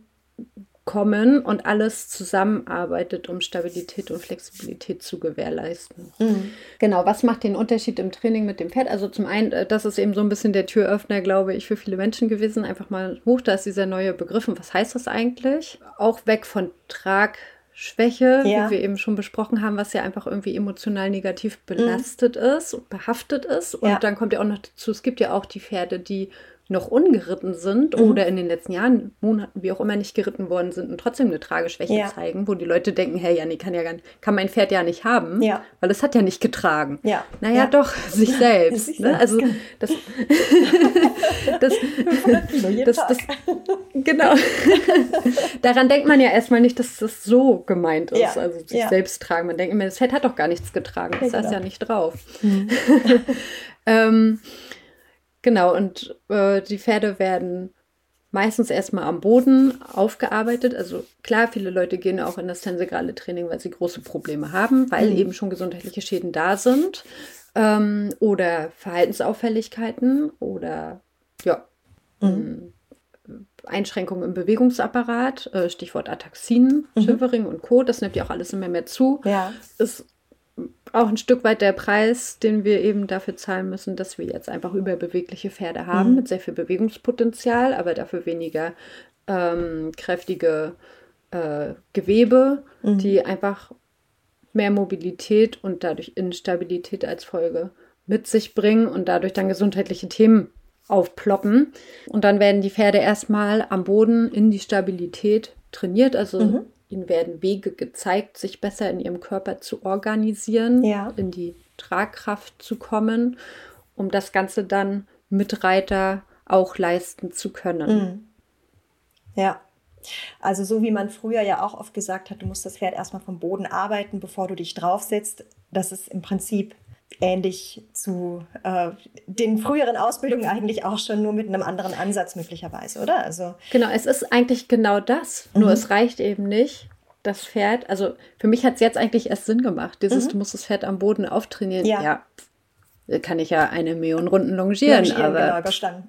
kommen und alles zusammenarbeitet, um Stabilität und Flexibilität zu gewährleisten. Mhm. Genau, was macht den Unterschied im Training mit dem Pferd? Also zum einen, äh, das ist eben so ein bisschen der Türöffner, glaube ich, für viele Menschen gewesen. Einfach mal hoch, da ist dieser neue Begriff. Und was heißt das eigentlich? Auch weg von Tragschwäche, Ja. wie wir eben schon besprochen haben, was ja einfach irgendwie emotional negativ belastet ist und behaftet ist. Und Ja. dann kommt ja auch noch dazu, es gibt ja auch die Pferde, die noch ungeritten sind Mhm. oder in den letzten Jahren, Monaten, wie auch immer, nicht geritten worden sind und trotzdem eine Trageschwäche Ja. zeigen, wo die Leute denken, hey, ja, nee, kann ja gar nicht, kann mein Pferd ja nicht haben, Ja. weil es hat ja nicht getragen. Ja. Naja, Ja. doch, sich selbst. Sich ne? selbst, Also genau. das, das, fünfhundert Kilo jeden das, Tag. das, genau. Daran denkt man ja erstmal nicht, dass das so gemeint ist, Ja. also sich Ja. selbst tragen. Man denkt immer, das Pferd hat doch gar nichts getragen, das Ja, heißt genau. ja nicht drauf. Mhm. Ähm, genau, und äh, die Pferde werden meistens erstmal am Boden aufgearbeitet. Also klar, viele Leute gehen auch in das tensegrale Training, weil sie große Probleme haben, weil Mhm. eben schon gesundheitliche Schäden da sind ähm, oder Verhaltensauffälligkeiten oder ja, Mhm. Einschränkungen im Bewegungsapparat, äh, Stichwort Ataxien, Mhm. Shivering und Co., das nimmt ja auch alles immer mehr zu. Ja. Ist auch ein Stück weit der Preis, den wir eben dafür zahlen müssen, dass wir jetzt einfach überbewegliche Pferde haben, Mhm. mit sehr viel Bewegungspotenzial, aber dafür weniger ähm, kräftige äh, Gewebe, Mhm. die einfach mehr Mobilität und dadurch Instabilität als Folge mit sich bringen und dadurch dann gesundheitliche Themen aufploppen. Und dann werden die Pferde erstmal am Boden in die Stabilität trainiert, also Mhm. ihnen werden Wege gezeigt, sich besser in ihrem Körper zu organisieren, Ja. in die Tragkraft zu kommen, um das Ganze dann Mitreiter auch leisten zu können. Mhm. Ja. Also so wie man früher ja auch oft gesagt hat, du musst das Pferd erstmal vom Boden arbeiten, bevor du dich draufsetzt. Das ist im Prinzip ähnlich zu äh, den früheren Ausbildungen eigentlich auch schon, nur mit einem anderen Ansatz möglicherweise, oder? Also genau, es ist eigentlich genau das, nur mhm. es reicht eben nicht, das Pferd, also für mich hat es jetzt eigentlich erst Sinn gemacht, dieses, mhm. du musst das Pferd am Boden auftrainieren. Ja, ja kann ich ja eine Million Runden longieren, longieren aber... Genau, überstanden.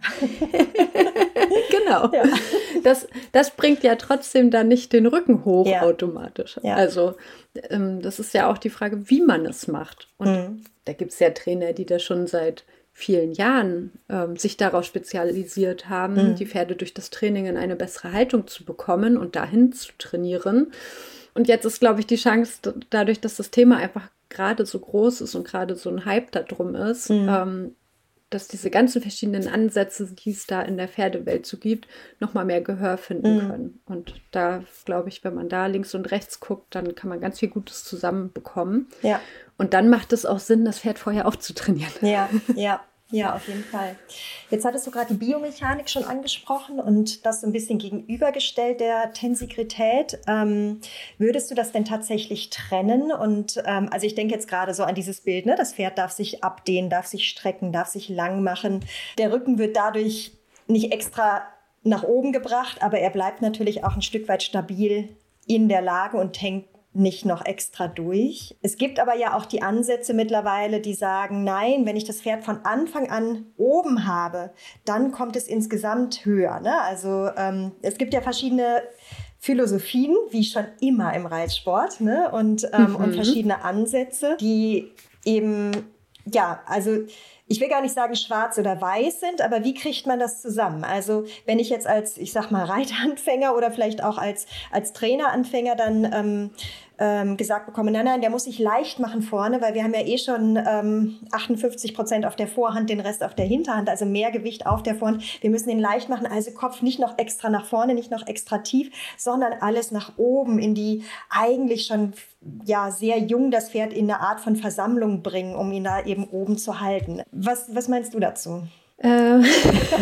Genau. Ja. Das, das bringt ja trotzdem dann nicht den Rücken hoch ja. automatisch. Ja. Also ähm, das ist ja auch die Frage, wie man es macht. Und mhm. da gibt es ja Trainer, die da schon seit vielen Jahren ähm, sich darauf spezialisiert haben, mhm. die Pferde durch das Training in eine bessere Haltung zu bekommen und dahin zu trainieren. Und jetzt ist, glaube ich, die Chance, dadurch, dass das Thema einfach gerade so groß ist und gerade so ein Hype da drum ist, mhm. ähm, dass diese ganzen verschiedenen Ansätze, die es da in der Pferdewelt so gibt, nochmal mehr Gehör finden mhm. können. Und da glaube ich, wenn man da links und rechts guckt, dann kann man ganz viel Gutes zusammenbekommen. Ja. Und dann macht es auch Sinn, das Pferd vorher aufzutrainieren. Ja, ja. Ja, auf jeden Fall. Jetzt hattest du gerade die Biomechanik schon angesprochen und das so ein bisschen gegenübergestellt der Tensigrität. Ähm, würdest du das denn tatsächlich trennen? Und ähm, also ich denke jetzt gerade so an dieses Bild, ne? Das Pferd darf sich abdehnen, darf sich strecken, darf sich lang machen. Der Rücken wird dadurch nicht extra nach oben gebracht, aber er bleibt natürlich auch ein Stück weit stabil in der Lage und hängt nicht noch extra durch. Es gibt aber ja auch die Ansätze mittlerweile, die sagen, nein, wenn ich das Pferd von Anfang an oben habe, dann kommt es insgesamt höher. Ne? Also ähm, es gibt ja verschiedene Philosophien, wie schon immer im Reitsport, ne? und, ähm, mhm. und verschiedene Ansätze, die eben, ja, also ich will gar nicht sagen schwarz oder weiß sind, aber wie kriegt man das zusammen? Also wenn ich jetzt als, ich sag mal, Reiteranfänger oder vielleicht auch als, als Traineranfänger dann ähm, ähm, gesagt bekomme, nein, nein, der muss sich leicht machen vorne, weil wir haben ja eh schon ähm, achtundfünfzig Prozent auf der Vorhand, den Rest auf der Hinterhand, also mehr Gewicht auf der Vorhand. Wir müssen ihn leicht machen, also Kopf nicht noch extra nach vorne, nicht noch extra tief, sondern alles nach oben in die eigentlich schon ja sehr jung das Pferd in eine Art von Versammlung bringen, um ihn da eben oben zu halten. Was, was meinst du dazu? Ähm, es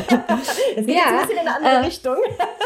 geht ja, jetzt ein bisschen in eine andere äh, Richtung.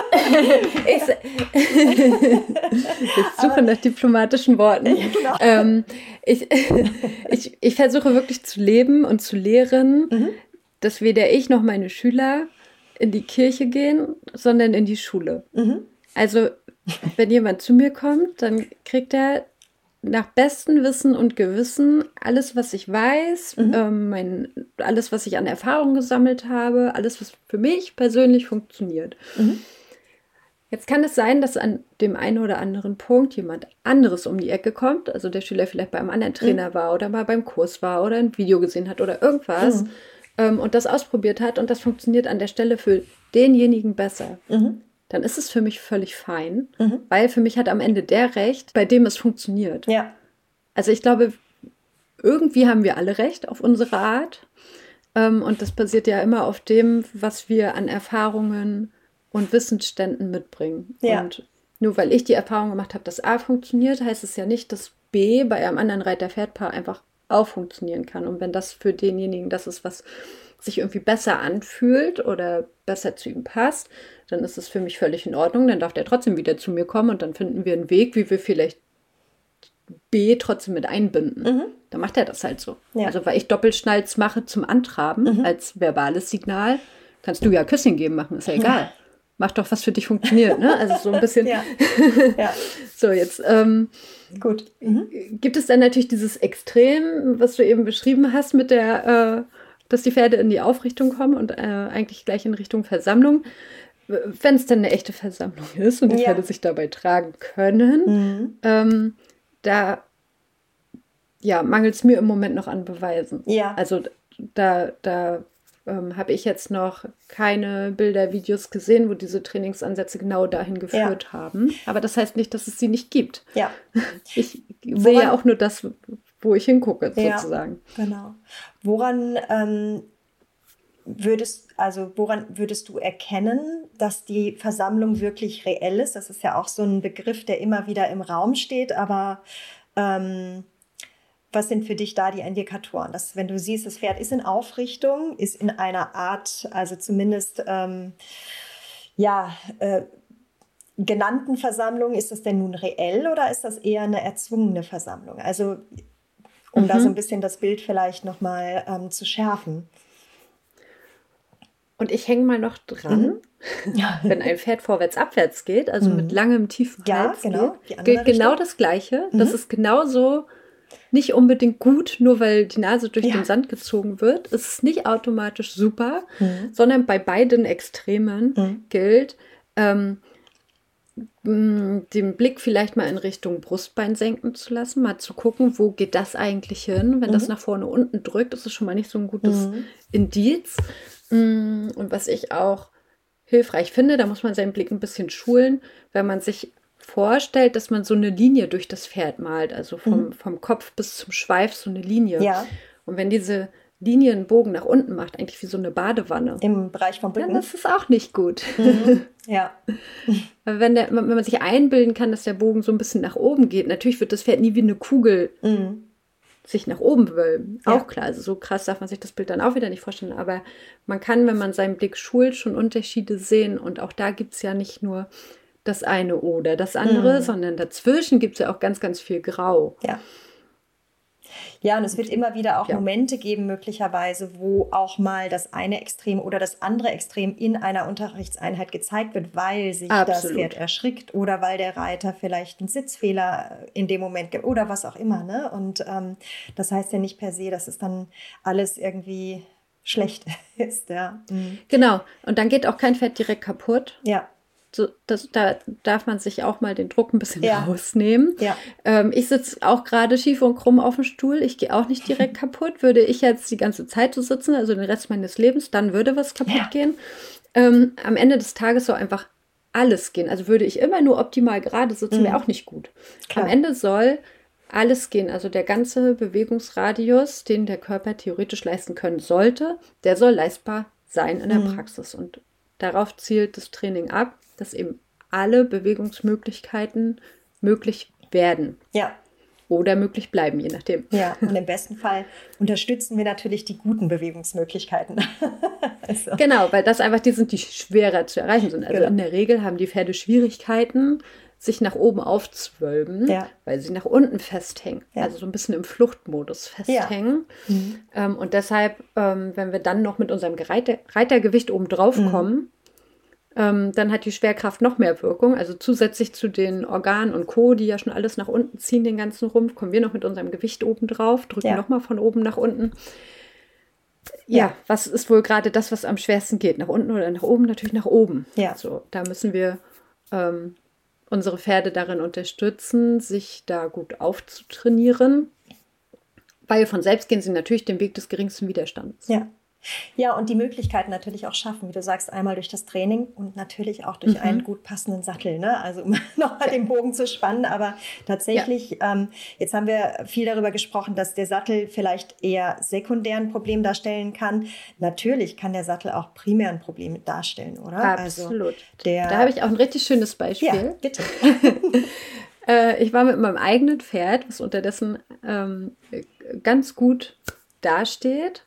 ich, ich suche Aber, nach diplomatischen Worten. Ja, genau. ähm, ich, ich, ich versuche wirklich zu leben und zu lehren, mhm. dass weder ich noch meine Schüler in die Kirche gehen, sondern in die Schule. Mhm. Also wenn jemand zu mir kommt, dann kriegt er nach bestem Wissen und Gewissen alles, was ich weiß, mhm. ähm, mein, alles, was ich an Erfahrung gesammelt habe, alles, was für mich persönlich funktioniert. Mhm. Jetzt kann es sein, dass an dem einen oder anderen Punkt jemand anderes um die Ecke kommt, also der Schüler vielleicht bei einem anderen Trainer mhm. war oder mal beim Kurs war oder ein Video gesehen hat oder irgendwas mhm. ähm, und das ausprobiert hat und das funktioniert an der Stelle für denjenigen besser. Mhm. Dann ist es für mich völlig fein, mhm. weil für mich hat am Ende der Recht, bei dem es funktioniert. Ja. Also ich glaube, irgendwie haben wir alle Recht auf unsere Art. Ähm, und das basiert ja immer auf dem, was wir an Erfahrungen und Wissensständen mitbringen. Ja. Und nur weil ich die Erfahrung gemacht habe, dass A funktioniert, heißt es ja nicht, dass B bei einem anderen Reiter-Pferd-Paar einfach auch funktionieren kann. Und wenn das für denjenigen das ist, was sich irgendwie besser anfühlt oder besser zu ihm passt, dann ist es für mich völlig in Ordnung. Dann darf der trotzdem wieder zu mir kommen und dann finden wir einen Weg, wie wir vielleicht B trotzdem mit einbinden. Mhm. Dann macht er das halt so. Ja. Also weil ich Doppelschnalz mache zum Antraben mhm. als verbales Signal, kannst du ja Küsschen geben machen, ist ja egal. Ja. Mach doch, was für dich funktioniert. Ne? Also so ein bisschen. Ja. Ja. So, jetzt ähm, gut. Mhm. Gibt es dann natürlich dieses Extrem, was du eben beschrieben hast, mit der, äh, dass die Pferde in die Aufrichtung kommen und äh, eigentlich gleich in Richtung Versammlung. Wenn es dann eine echte Versammlung ist und die ja. Pferde sich dabei tragen können, mhm. ähm, da ja, mangelt es mir im Moment noch an Beweisen. Ja. Also da, da ähm, habe ich jetzt noch keine Bilder, Videos gesehen, wo diese Trainingsansätze genau dahin geführt ja. haben. Aber das heißt nicht, dass es sie nicht gibt. Ja. Ich sehe ja auch nur das, wo ich hingucke, sozusagen. Ja, genau. Woran ähm, würdest, also woran würdest du erkennen, dass die Versammlung wirklich reell ist? Das ist ja auch so ein Begriff, der immer wieder im Raum steht, aber ähm, was sind für dich da die Indikatoren? Dass, wenn du siehst, das Pferd ist in Aufrichtung, ist in einer Art, also zumindest ähm, ja, äh, genannten Versammlung, ist das denn nun reell oder ist das eher eine erzwungene Versammlung? Also um mhm. da so ein bisschen das Bild vielleicht nochmal ähm, zu schärfen. Und ich hänge mal noch dran, mhm. wenn ein Pferd vorwärts-abwärts geht, also mhm. mit langem, tiefen ja, Hals genau, geht, gilt genau das Gleiche. Mhm. Das ist genauso nicht unbedingt gut, nur weil die Nase durch ja. den Sand gezogen wird. Es ist nicht automatisch super, mhm. sondern bei beiden Extremen mhm. gilt, ähm, den Blick vielleicht mal in Richtung Brustbein senken zu lassen, mal zu gucken, wo geht das eigentlich hin. Wenn mhm. das nach vorne unten drückt, ist es schon mal nicht so ein gutes mhm. Indiz. Und was ich auch hilfreich finde, da muss man seinen Blick ein bisschen schulen, wenn man sich vorstellt, dass man so eine Linie durch das Pferd malt, also vom, mhm. vom Kopf bis zum Schweif so eine Linie. Ja. Und wenn diese Linie einen Bogen nach unten macht, eigentlich wie so eine Badewanne. Im Bereich vom Rücken. Ja, das ist auch nicht gut. Mhm. Ja. Wenn, der, wenn man sich einbilden kann, dass der Bogen so ein bisschen nach oben geht, natürlich wird das Pferd nie wie eine Kugel mhm. sich nach oben wölben. Ja. Auch klar, also so krass darf man sich das Bild dann auch wieder nicht vorstellen. Aber man kann, wenn man seinen Blick schult, schon Unterschiede sehen. Und auch da gibt es ja nicht nur das eine oder das andere, mhm. sondern dazwischen gibt es ja auch ganz, ganz viel Grau. Ja. Ja, und es wird immer wieder auch ja. Momente geben, möglicherweise, wo auch mal das eine Extrem oder das andere Extrem in einer Unterrichtseinheit gezeigt wird, weil sich Absolut. das Pferd erschrickt oder weil der Reiter vielleicht einen Sitzfehler in dem Moment gibt oder was auch immer. Ne? Und ähm, das heißt ja nicht per se, dass es dann alles irgendwie schlecht ist. Ja. Mhm. Genau, und dann geht auch kein Pferd direkt kaputt. Ja. So, das, da darf man sich auch mal den Druck ein bisschen ja. rausnehmen. Ja. Ähm, ich sitze auch gerade schief und krumm auf dem Stuhl. Ich gehe auch nicht direkt kaputt. Würde ich jetzt die ganze Zeit so sitzen, also den Rest meines Lebens, dann würde was kaputt ja. gehen. Ähm, am Ende des Tages soll einfach alles gehen. Also würde ich immer nur optimal gerade sitzen, wäre mhm. auch nicht gut. Klar. Am Ende soll alles gehen. Also der ganze Bewegungsradius, den der Körper theoretisch leisten können sollte, der soll leistbar sein in der mhm. Praxis. Und darauf zielt das Training ab, dass eben alle Bewegungsmöglichkeiten möglich werden. Ja. Oder möglich bleiben, je nachdem. Ja, und im besten Fall unterstützen wir natürlich die guten Bewegungsmöglichkeiten. also. Genau, weil das einfach die sind, die schwerer zu erreichen sind. Also genau. in der Regel haben die Pferde Schwierigkeiten, sich nach oben aufzuwölben, ja. weil sie nach unten festhängen. Ja. Also so ein bisschen im Fluchtmodus festhängen. Ja. Mhm. Ähm, und deshalb, ähm, wenn wir dann noch mit unserem Reiter- Reitergewicht oben drauf mhm. kommen, Ähm, dann hat die Schwerkraft noch mehr Wirkung. Also zusätzlich zu den Organen und Co., die ja schon alles nach unten ziehen, den ganzen Rumpf, kommen wir noch mit unserem Gewicht oben drauf, drücken ja. nochmal von oben nach unten. Ja, ja, was ist wohl gerade das, was am schwersten geht? Nach unten oder nach oben? Natürlich nach oben. Ja. So, da müssen wir ähm, unsere Pferde darin unterstützen, sich da gut aufzutrainieren. Weil von selbst gehen sie natürlich den Weg des geringsten Widerstands. Ja. Ja, und die Möglichkeiten natürlich auch schaffen, wie du sagst, einmal durch das Training und natürlich auch durch mhm. einen gut passenden Sattel, ne? Also um nochmal ja. den Bogen zu spannen, aber tatsächlich, ja. ähm, jetzt haben wir viel darüber gesprochen, dass der Sattel vielleicht eher sekundär ein Problem darstellen kann. Natürlich kann der Sattel auch primär ein Problem darstellen, oder? Absolut. Also der, da habe ich auch ein richtig schönes Beispiel. Ja, bitte. äh, ich war mit meinem eigenen Pferd, was unterdessen ähm, ganz gut dasteht,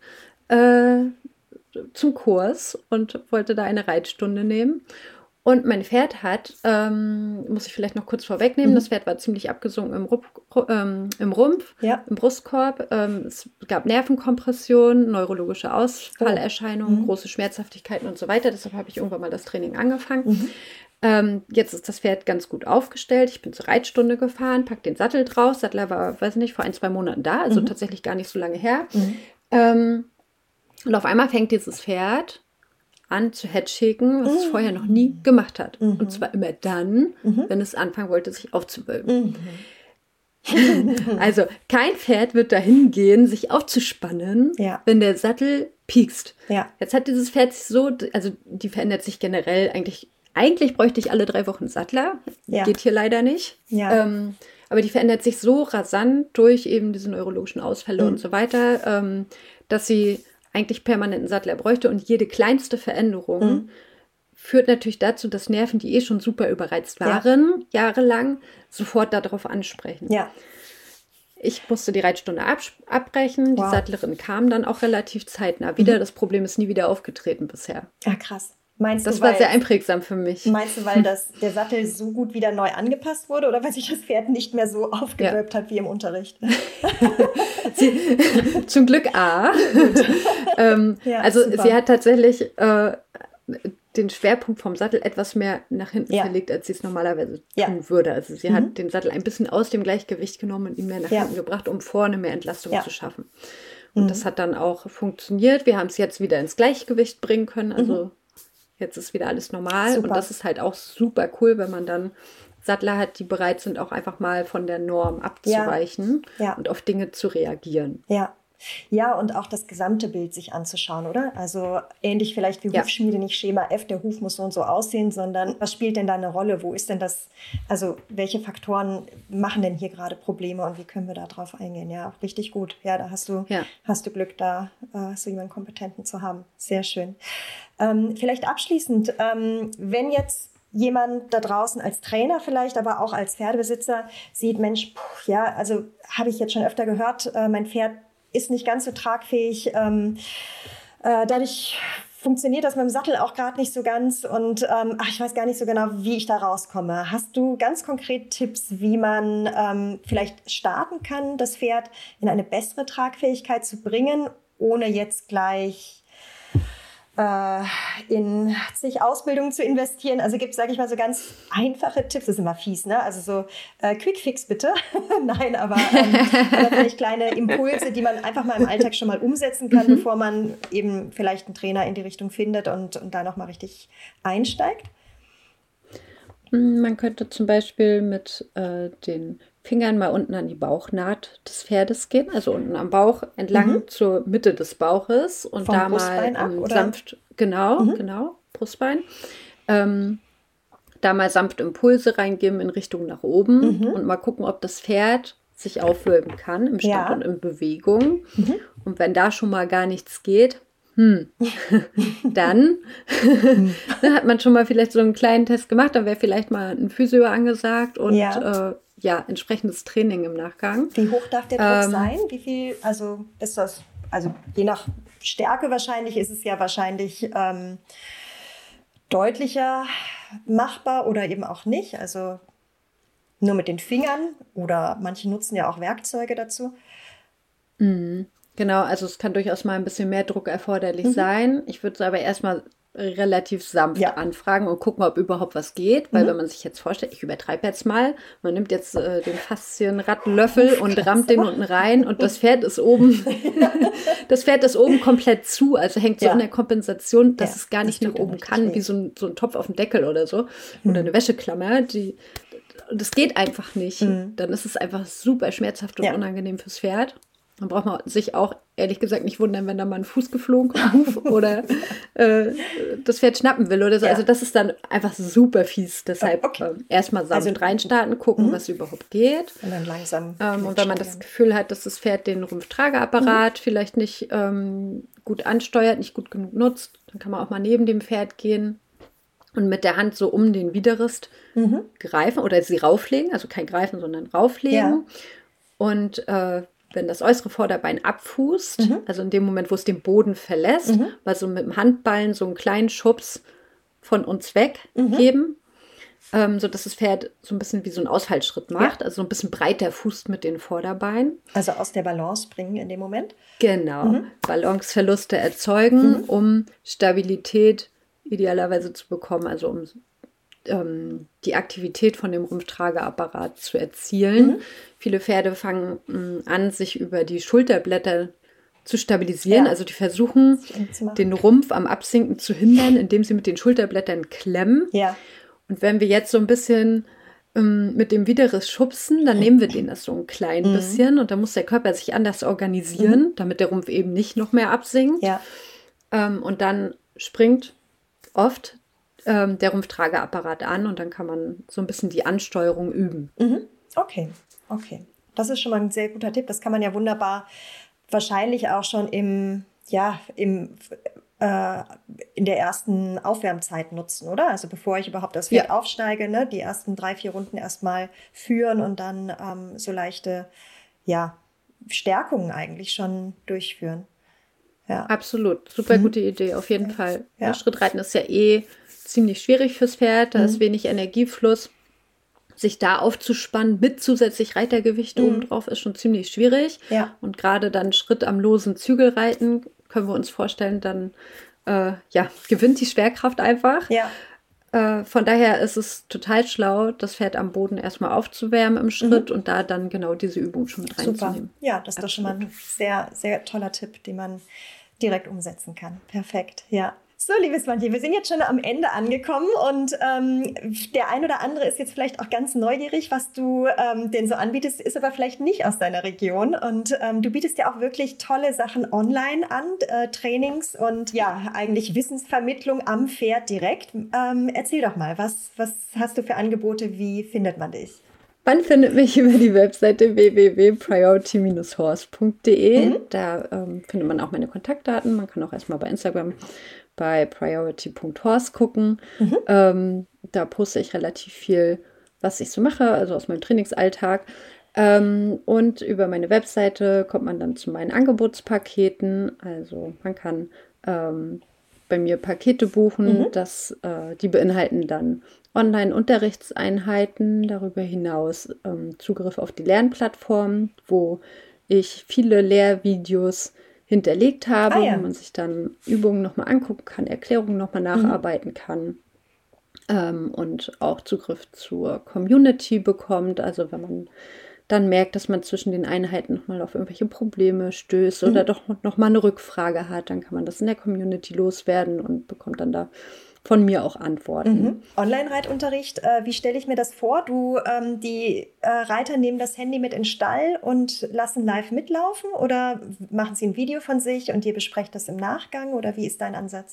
zum Kurs und wollte da eine Reitstunde nehmen. Und mein Pferd hat, ähm, muss ich vielleicht noch kurz vorwegnehmen, mhm. das Pferd war ziemlich abgesunken im, Rupp, ähm, im Rumpf, ja. im Brustkorb. Ähm, es gab Nervenkompression, neurologische Ausfallerscheinungen, oh. mhm. große Schmerzhaftigkeiten und so weiter. Deshalb habe ich irgendwann mal das Training angefangen. Mhm. Ähm, jetzt ist das Pferd ganz gut aufgestellt. Ich bin zur Reitstunde gefahren, pack den Sattel draus. Sattler war, weiß nicht, vor ein, zwei Monaten da, also mhm. tatsächlich gar nicht so lange her. Mhm. Ähm, Und auf einmal fängt dieses Pferd an zu headshaken, was mm. es vorher noch nie gemacht hat. Mm-hmm. Und zwar immer dann, mm-hmm. wenn es anfangen wollte, sich aufzuwölben. Mm-hmm. Also kein Pferd wird dahin gehen, sich aufzuspannen, ja. wenn der Sattel piekst. Ja. Jetzt hat dieses Pferd sich so, also die verändert sich generell eigentlich. Eigentlich bräuchte ich alle drei Wochen einen Sattler. Ja. Geht hier leider nicht. Ja. Ähm, aber die verändert sich so rasant durch eben diese neurologischen Ausfälle mm. und so weiter, ähm, dass sie eigentlich permanenten Sattler bräuchte und jede kleinste Veränderung mhm. führt natürlich dazu, dass Nerven, die eh schon super überreizt waren, ja. jahrelang, sofort darauf ansprechen. Ja. Ich musste die Reitstunde ab, abbrechen. Wow. Die Sattlerin kam dann auch relativ zeitnah wieder. Mhm. Das Problem ist nie wieder aufgetreten bisher. Ah, krass. Meinst das du, war weil, sehr einprägsam für mich. Meinst du, weil das, der Sattel so gut wieder neu angepasst wurde oder weil sich das Pferd nicht mehr so aufgewölbt ja. hat wie im Unterricht? sie, zum Glück A. ähm, ja, also super. Sie hat tatsächlich äh, den Schwerpunkt vom Sattel etwas mehr nach hinten ja. verlegt, als sie es normalerweise ja. tun würde. Also sie mhm. hat den Sattel ein bisschen aus dem Gleichgewicht genommen und ihn mehr nach ja. hinten gebracht, um vorne mehr Entlastung ja. zu schaffen. Und mhm. das hat dann auch funktioniert. Wir haben es jetzt wieder ins Gleichgewicht bringen können. Also mhm. jetzt ist wieder alles normal. Super. Und das ist halt auch super cool, wenn man dann Sattler hat, die bereit sind, auch einfach mal von der Norm abzuweichen ja. Ja. und auf Dinge zu reagieren. Ja. Ja, und auch das gesamte Bild sich anzuschauen, oder? Also ähnlich vielleicht wie ja. Hufschmiede, nicht Schema F, der Huf muss so und so aussehen, sondern was spielt denn da eine Rolle? Wo ist denn das, also welche Faktoren machen denn hier gerade Probleme und wie können wir da drauf eingehen? Ja, richtig gut. Ja, da hast du, ja. hast du Glück, da äh, so jemanden Kompetenten zu haben. Sehr schön. Ähm, vielleicht abschließend, ähm, wenn jetzt jemand da draußen als Trainer vielleicht, aber auch als Pferdebesitzer sieht, Mensch, puh, ja, also habe ich jetzt schon öfter gehört, äh, mein Pferd ist nicht ganz so tragfähig. Ähm, äh, dadurch funktioniert das mit dem Sattel auch gerade nicht so ganz. Und ähm, ach, ich weiß gar nicht so genau, wie ich da rauskomme. Hast du ganz konkret Tipps, wie man ähm, vielleicht starten kann, das Pferd in eine bessere Tragfähigkeit zu bringen, ohne jetzt gleich äh, in zig Ausbildungen zu investieren? Also gibt es, sage ich mal, so ganz einfache Tipps. Das ist immer fies, ne? Also so äh, Quick Fix bitte. Nein, aber, ähm, aber vielleicht kleine Impulse, die man einfach mal im Alltag schon mal umsetzen kann, mhm. bevor man eben vielleicht einen Trainer in die Richtung findet und, und da nochmal richtig einsteigt. Man könnte zum Beispiel mit äh, den Fingern mal unten an die Bauchnaht des Pferdes gehen, also unten am Bauch entlang mhm. zur Mitte des Bauches und Vom da Brustbein mal ähm, ab, sanft, genau, mhm. genau, Brustbein, ähm, da mal sanft Impulse reingeben in Richtung nach oben mhm. und mal gucken, ob das Pferd sich aufwölben kann im Stand ja. und in Bewegung. Mhm. Und wenn da schon mal gar nichts geht, hm, dann, dann hat man schon mal vielleicht so einen kleinen Test gemacht, dann wäre vielleicht mal ein Physio angesagt und ja. Äh, ja, entsprechendes Training im Nachgang. Wie hoch darf der Druck ähm, sein? Wie viel, also ist das, also je nach Stärke wahrscheinlich ist es ja wahrscheinlich ähm, deutlicher machbar oder eben auch nicht. Also nur mit den Fingern oder manche nutzen ja auch Werkzeuge dazu. Mhm. Genau, also es kann durchaus mal ein bisschen mehr Druck erforderlich mhm. sein. Ich würde es aber erstmal relativ sanft ja. anfragen und gucken, ob überhaupt was geht. Weil mhm. wenn man sich jetzt vorstellt, ich übertreibe jetzt mal, man nimmt jetzt äh, den Faszienradlöffel und rammt den unten rein und das Pferd ist oben, das Pferd ist oben komplett zu, also hängt so ja. in der Kompensation, dass ja, es gar nicht nach oben kann, weh. wie so ein, so ein Topf auf dem Deckel oder so. Mhm. Oder eine Wäscheklammer, die das geht einfach nicht. Mhm. Dann ist es einfach super schmerzhaft und ja. unangenehm fürs Pferd. Dann braucht man sich auch, ehrlich gesagt, nicht wundern, wenn da mal ein Fuß geflogen kommt oder äh, das Pferd schnappen will oder so. Ja. Also das ist dann einfach super fies. Deshalb okay. äh, erstmal sanft also, reinstarten, gucken, mhm. was überhaupt geht. Und dann langsam. Ähm, und wenn man das Gefühl hat, dass das Pferd den Rumpftrageapparat mhm. vielleicht nicht ähm, gut ansteuert, nicht gut genug nutzt, dann kann man auch mal neben dem Pferd gehen und mit der Hand so um den Widerrist mhm. greifen oder sie rauflegen. Also kein Greifen, sondern rauflegen. Ja. Und äh, wenn das äußere Vorderbein abfußt, mhm. also in dem Moment, wo es den Boden verlässt, mhm. weil so mit dem Handballen so einen kleinen Schubs von uns weg mhm. geben, ähm, sodass das Pferd so ein bisschen wie so einen Ausfallschritt macht, ja. also so ein bisschen breiter fußt mit den Vorderbeinen. Also aus der Balance bringen in dem Moment? Genau, mhm. Balanceverluste erzeugen, mhm. um Stabilität idealerweise zu bekommen, also um ähm, die Aktivität von dem Rumpftrageapparat zu erzielen. Mhm. Viele Pferde fangen mh, an, sich über die Schulterblätter zu stabilisieren. Ja. Also die versuchen, den Rumpf am Absinken zu hindern, indem sie mit den Schulterblättern klemmen. Ja. Und wenn wir jetzt so ein bisschen ähm, mit dem Widerriss schubsen, dann nehmen wir den das so ein klein mhm. bisschen. Und dann muss der Körper sich anders organisieren, mhm. damit der Rumpf eben nicht noch mehr absinkt. Ja. Ähm, und dann springt oft ähm, der Rumpftrageapparat an und dann kann man so ein bisschen die Ansteuerung üben. Mhm. Okay. Okay, das ist schon mal ein sehr guter Tipp. Das kann man ja wunderbar wahrscheinlich auch schon im, ja, im, äh, in der ersten Aufwärmzeit nutzen, oder? Also bevor ich überhaupt das Pferd ja. aufsteige, ne, die ersten drei, vier Runden erstmal führen und dann ähm, so leichte ja, Stärkungen eigentlich schon durchführen. Ja. Absolut, super Mhm. gute Idee, auf jeden Fall. Ja. Ja, Schrittreiten ist ja eh ziemlich schwierig fürs Pferd, da Mhm. ist wenig Energiefluss. Sich da aufzuspannen mit zusätzlich Reitergewicht Mhm. obendrauf ist schon ziemlich schwierig. Ja. Und gerade dann Schritt am losen Zügel reiten, können wir uns vorstellen, dann äh, ja, gewinnt die Schwerkraft einfach. Ja. Äh, von daher ist es total schlau, das Pferd am Boden erstmal aufzuwärmen im Schritt mhm. und da dann genau diese Übung schon mit reinzunehmen. Super. Ja, das ist doch schon mal ein sehr, sehr toller Tipp, den man direkt umsetzen kann. Perfekt, ja. So, liebes Swantje, wir sind jetzt schon am Ende angekommen und ähm, der ein oder andere ist jetzt vielleicht auch ganz neugierig, was du ähm, denn so anbietest, ist aber vielleicht nicht aus deiner Region und ähm, du bietest ja auch wirklich tolle Sachen online an, äh, Trainings und ja, eigentlich Wissensvermittlung am Pferd direkt. Ähm, erzähl doch mal, was, was hast du für Angebote, wie findet man dich? Man findet mich über die Webseite w w w punkt priority dash horse punkt d e. Mhm. Da ähm, findet man auch meine Kontaktdaten. Man kann auch erstmal bei Instagram bei priority punkt horse gucken. Mhm. Ähm, da poste ich relativ viel, was ich so mache, also aus meinem Trainingsalltag. Ähm, und über meine Webseite kommt man dann zu meinen Angebotspaketen. Also man kann ähm, bei mir Pakete buchen, mhm. das, äh, die beinhalten dann Online-Unterrichtseinheiten, darüber hinaus ähm, Zugriff auf die Lernplattform, wo ich viele Lehrvideos hinterlegt habe, ah, ja. wo man sich dann Übungen nochmal angucken kann, Erklärungen nochmal nacharbeiten mhm. kann ähm, und auch Zugriff zur Community bekommt. Also wenn man dann merkt, dass man zwischen den Einheiten nochmal auf irgendwelche Probleme stößt mhm. oder doch nochmal eine Rückfrage hat, dann kann man das in der Community loswerden und bekommt dann da von mir auch Antworten. Mhm. Online-Reitunterricht, äh, wie stelle ich mir das vor? Du, ähm, die äh, Reiter nehmen das Handy mit in den Stall und lassen live mitlaufen oder machen sie ein Video von sich und ihr besprecht das im Nachgang oder wie ist dein Ansatz?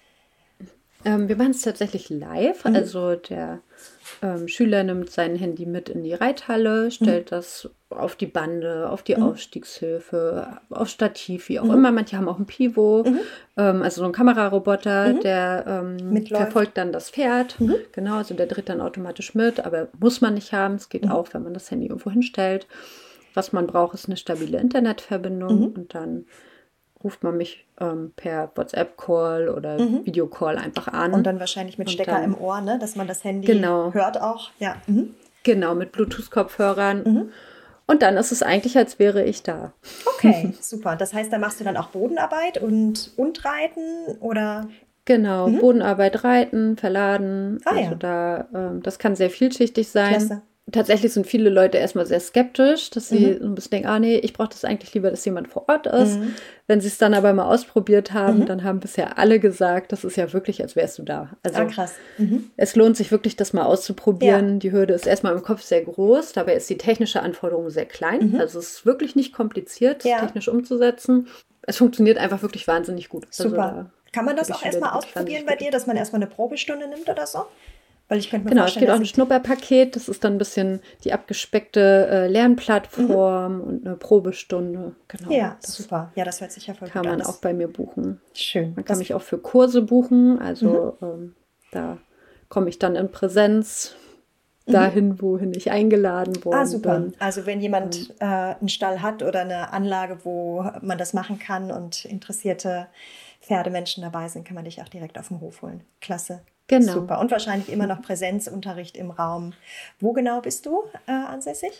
Ähm, wir machen es tatsächlich live. Mhm. Also der ähm, Schüler nimmt sein Handy mit in die Reithalle, stellt mhm. das auf die Bande, auf die mhm. Aufstiegshilfe, auf Stativ, wie auch mhm. immer. Manche haben auch ein Pivo, mhm. ähm, also so ein Kameraroboter, mhm. der ähm, verfolgt dann das Pferd. Mhm. Genau, also der dreht dann automatisch mit, aber muss man nicht haben. Es geht mhm. auch, wenn man das Handy irgendwo hinstellt. Was man braucht, ist eine stabile Internetverbindung mhm. und dann ruft man mich ähm, per WhatsApp-Call oder mhm. Videocall einfach an. Und dann wahrscheinlich mit und Stecker dann, im Ohr, ne? Dass man das Handy genau. hört auch. Ja. Mhm. Genau, mit Bluetooth-Kopfhörern. Mhm. Und dann ist es eigentlich, als wäre ich da. Okay, super. Das heißt, da machst du dann auch Bodenarbeit und, und Reiten oder? Genau, mhm. Bodenarbeit, Reiten, Verladen. Ah, also ja. da, ähm, das kann sehr vielschichtig sein. Klasse. Tatsächlich sind viele Leute erstmal sehr skeptisch, dass sie mhm. so ein bisschen denken, ah nee, ich brauche das eigentlich lieber, dass jemand vor Ort ist. Mhm. Wenn sie es dann aber mal ausprobiert haben, mhm. dann haben bisher alle gesagt, das ist ja wirklich, als wärst du da. Also ah, krass. Mhm. Es lohnt sich wirklich, das mal auszuprobieren. Ja. Die Hürde ist erstmal im Kopf sehr groß, dabei ist die technische Anforderung sehr klein. Mhm. Also es ist wirklich nicht kompliziert, ja. technisch umzusetzen. Es funktioniert einfach wirklich wahnsinnig gut. Super. Also da kann man das auch erstmal ausprobieren bei dir, dass man erstmal eine Probestunde nimmt oder so? Weil ich könnte mir genau, vorstellen, es gibt auch ein Schnupperpaket, das ist dann ein bisschen die abgespeckte äh, Lernplattform mhm. und eine Probestunde. Genau, ja, super. Ja, das hört sich ja voll gut an. Kann man auch bei mir buchen. Schön. Man kann mich auch für Kurse buchen, also mhm. ähm, da komme ich dann in Präsenz dahin, mhm. wohin ich eingeladen wurde. Ah, super. Bin. Also wenn jemand äh, einen Stall hat oder eine Anlage, wo man das machen kann und interessierte Pferdemenschen dabei sind, kann man dich auch direkt auf den Hof holen. Klasse. Genau. Super. Und wahrscheinlich immer noch Präsenzunterricht im Raum. Wo genau bist du äh, ansässig?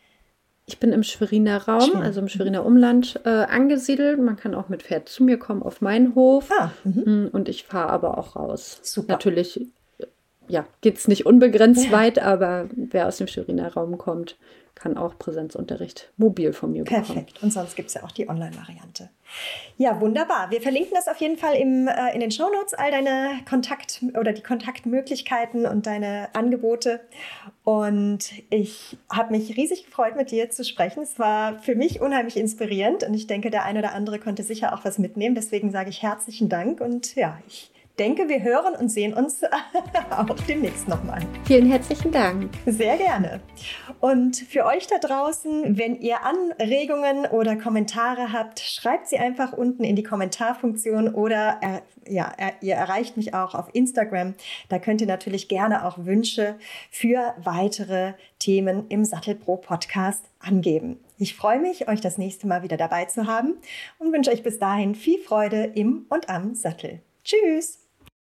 Ich bin im Schweriner Raum, Schön. also im Schweriner Umland äh, angesiedelt. Man kann auch mit Pferd zu mir kommen auf meinen Hof. Ah, mhm. Und ich fahre aber auch raus. Super. Natürlich ja, geht es nicht unbegrenzt ja. weit, aber wer aus dem Schweriner Raum kommt, kann auch Präsenzunterricht mobil von mir bekommen. Perfekt. Und sonst gibt es ja auch die Online-Variante. Ja, wunderbar. Wir verlinken das auf jeden Fall im, äh, in den Shownotes, all deine Kontakt- oder die Kontaktmöglichkeiten und deine Angebote. Und ich habe mich riesig gefreut, mit dir zu sprechen. Es war für mich unheimlich inspirierend und ich denke, der ein oder andere konnte sicher auch was mitnehmen. Deswegen sage ich herzlichen Dank und ja, ich denke, wir hören und sehen uns auch demnächst nochmal. Vielen herzlichen Dank. Sehr gerne. Und für euch da draußen, wenn ihr Anregungen oder Kommentare habt, schreibt sie einfach unten in die Kommentarfunktion oder äh, ja, ihr erreicht mich auch auf Instagram. Da könnt ihr natürlich gerne auch Wünsche für weitere Themen im Sattelpro Podcast angeben. Ich freue mich, euch das nächste Mal wieder dabei zu haben und wünsche euch bis dahin viel Freude im und am Sattel. Tschüss!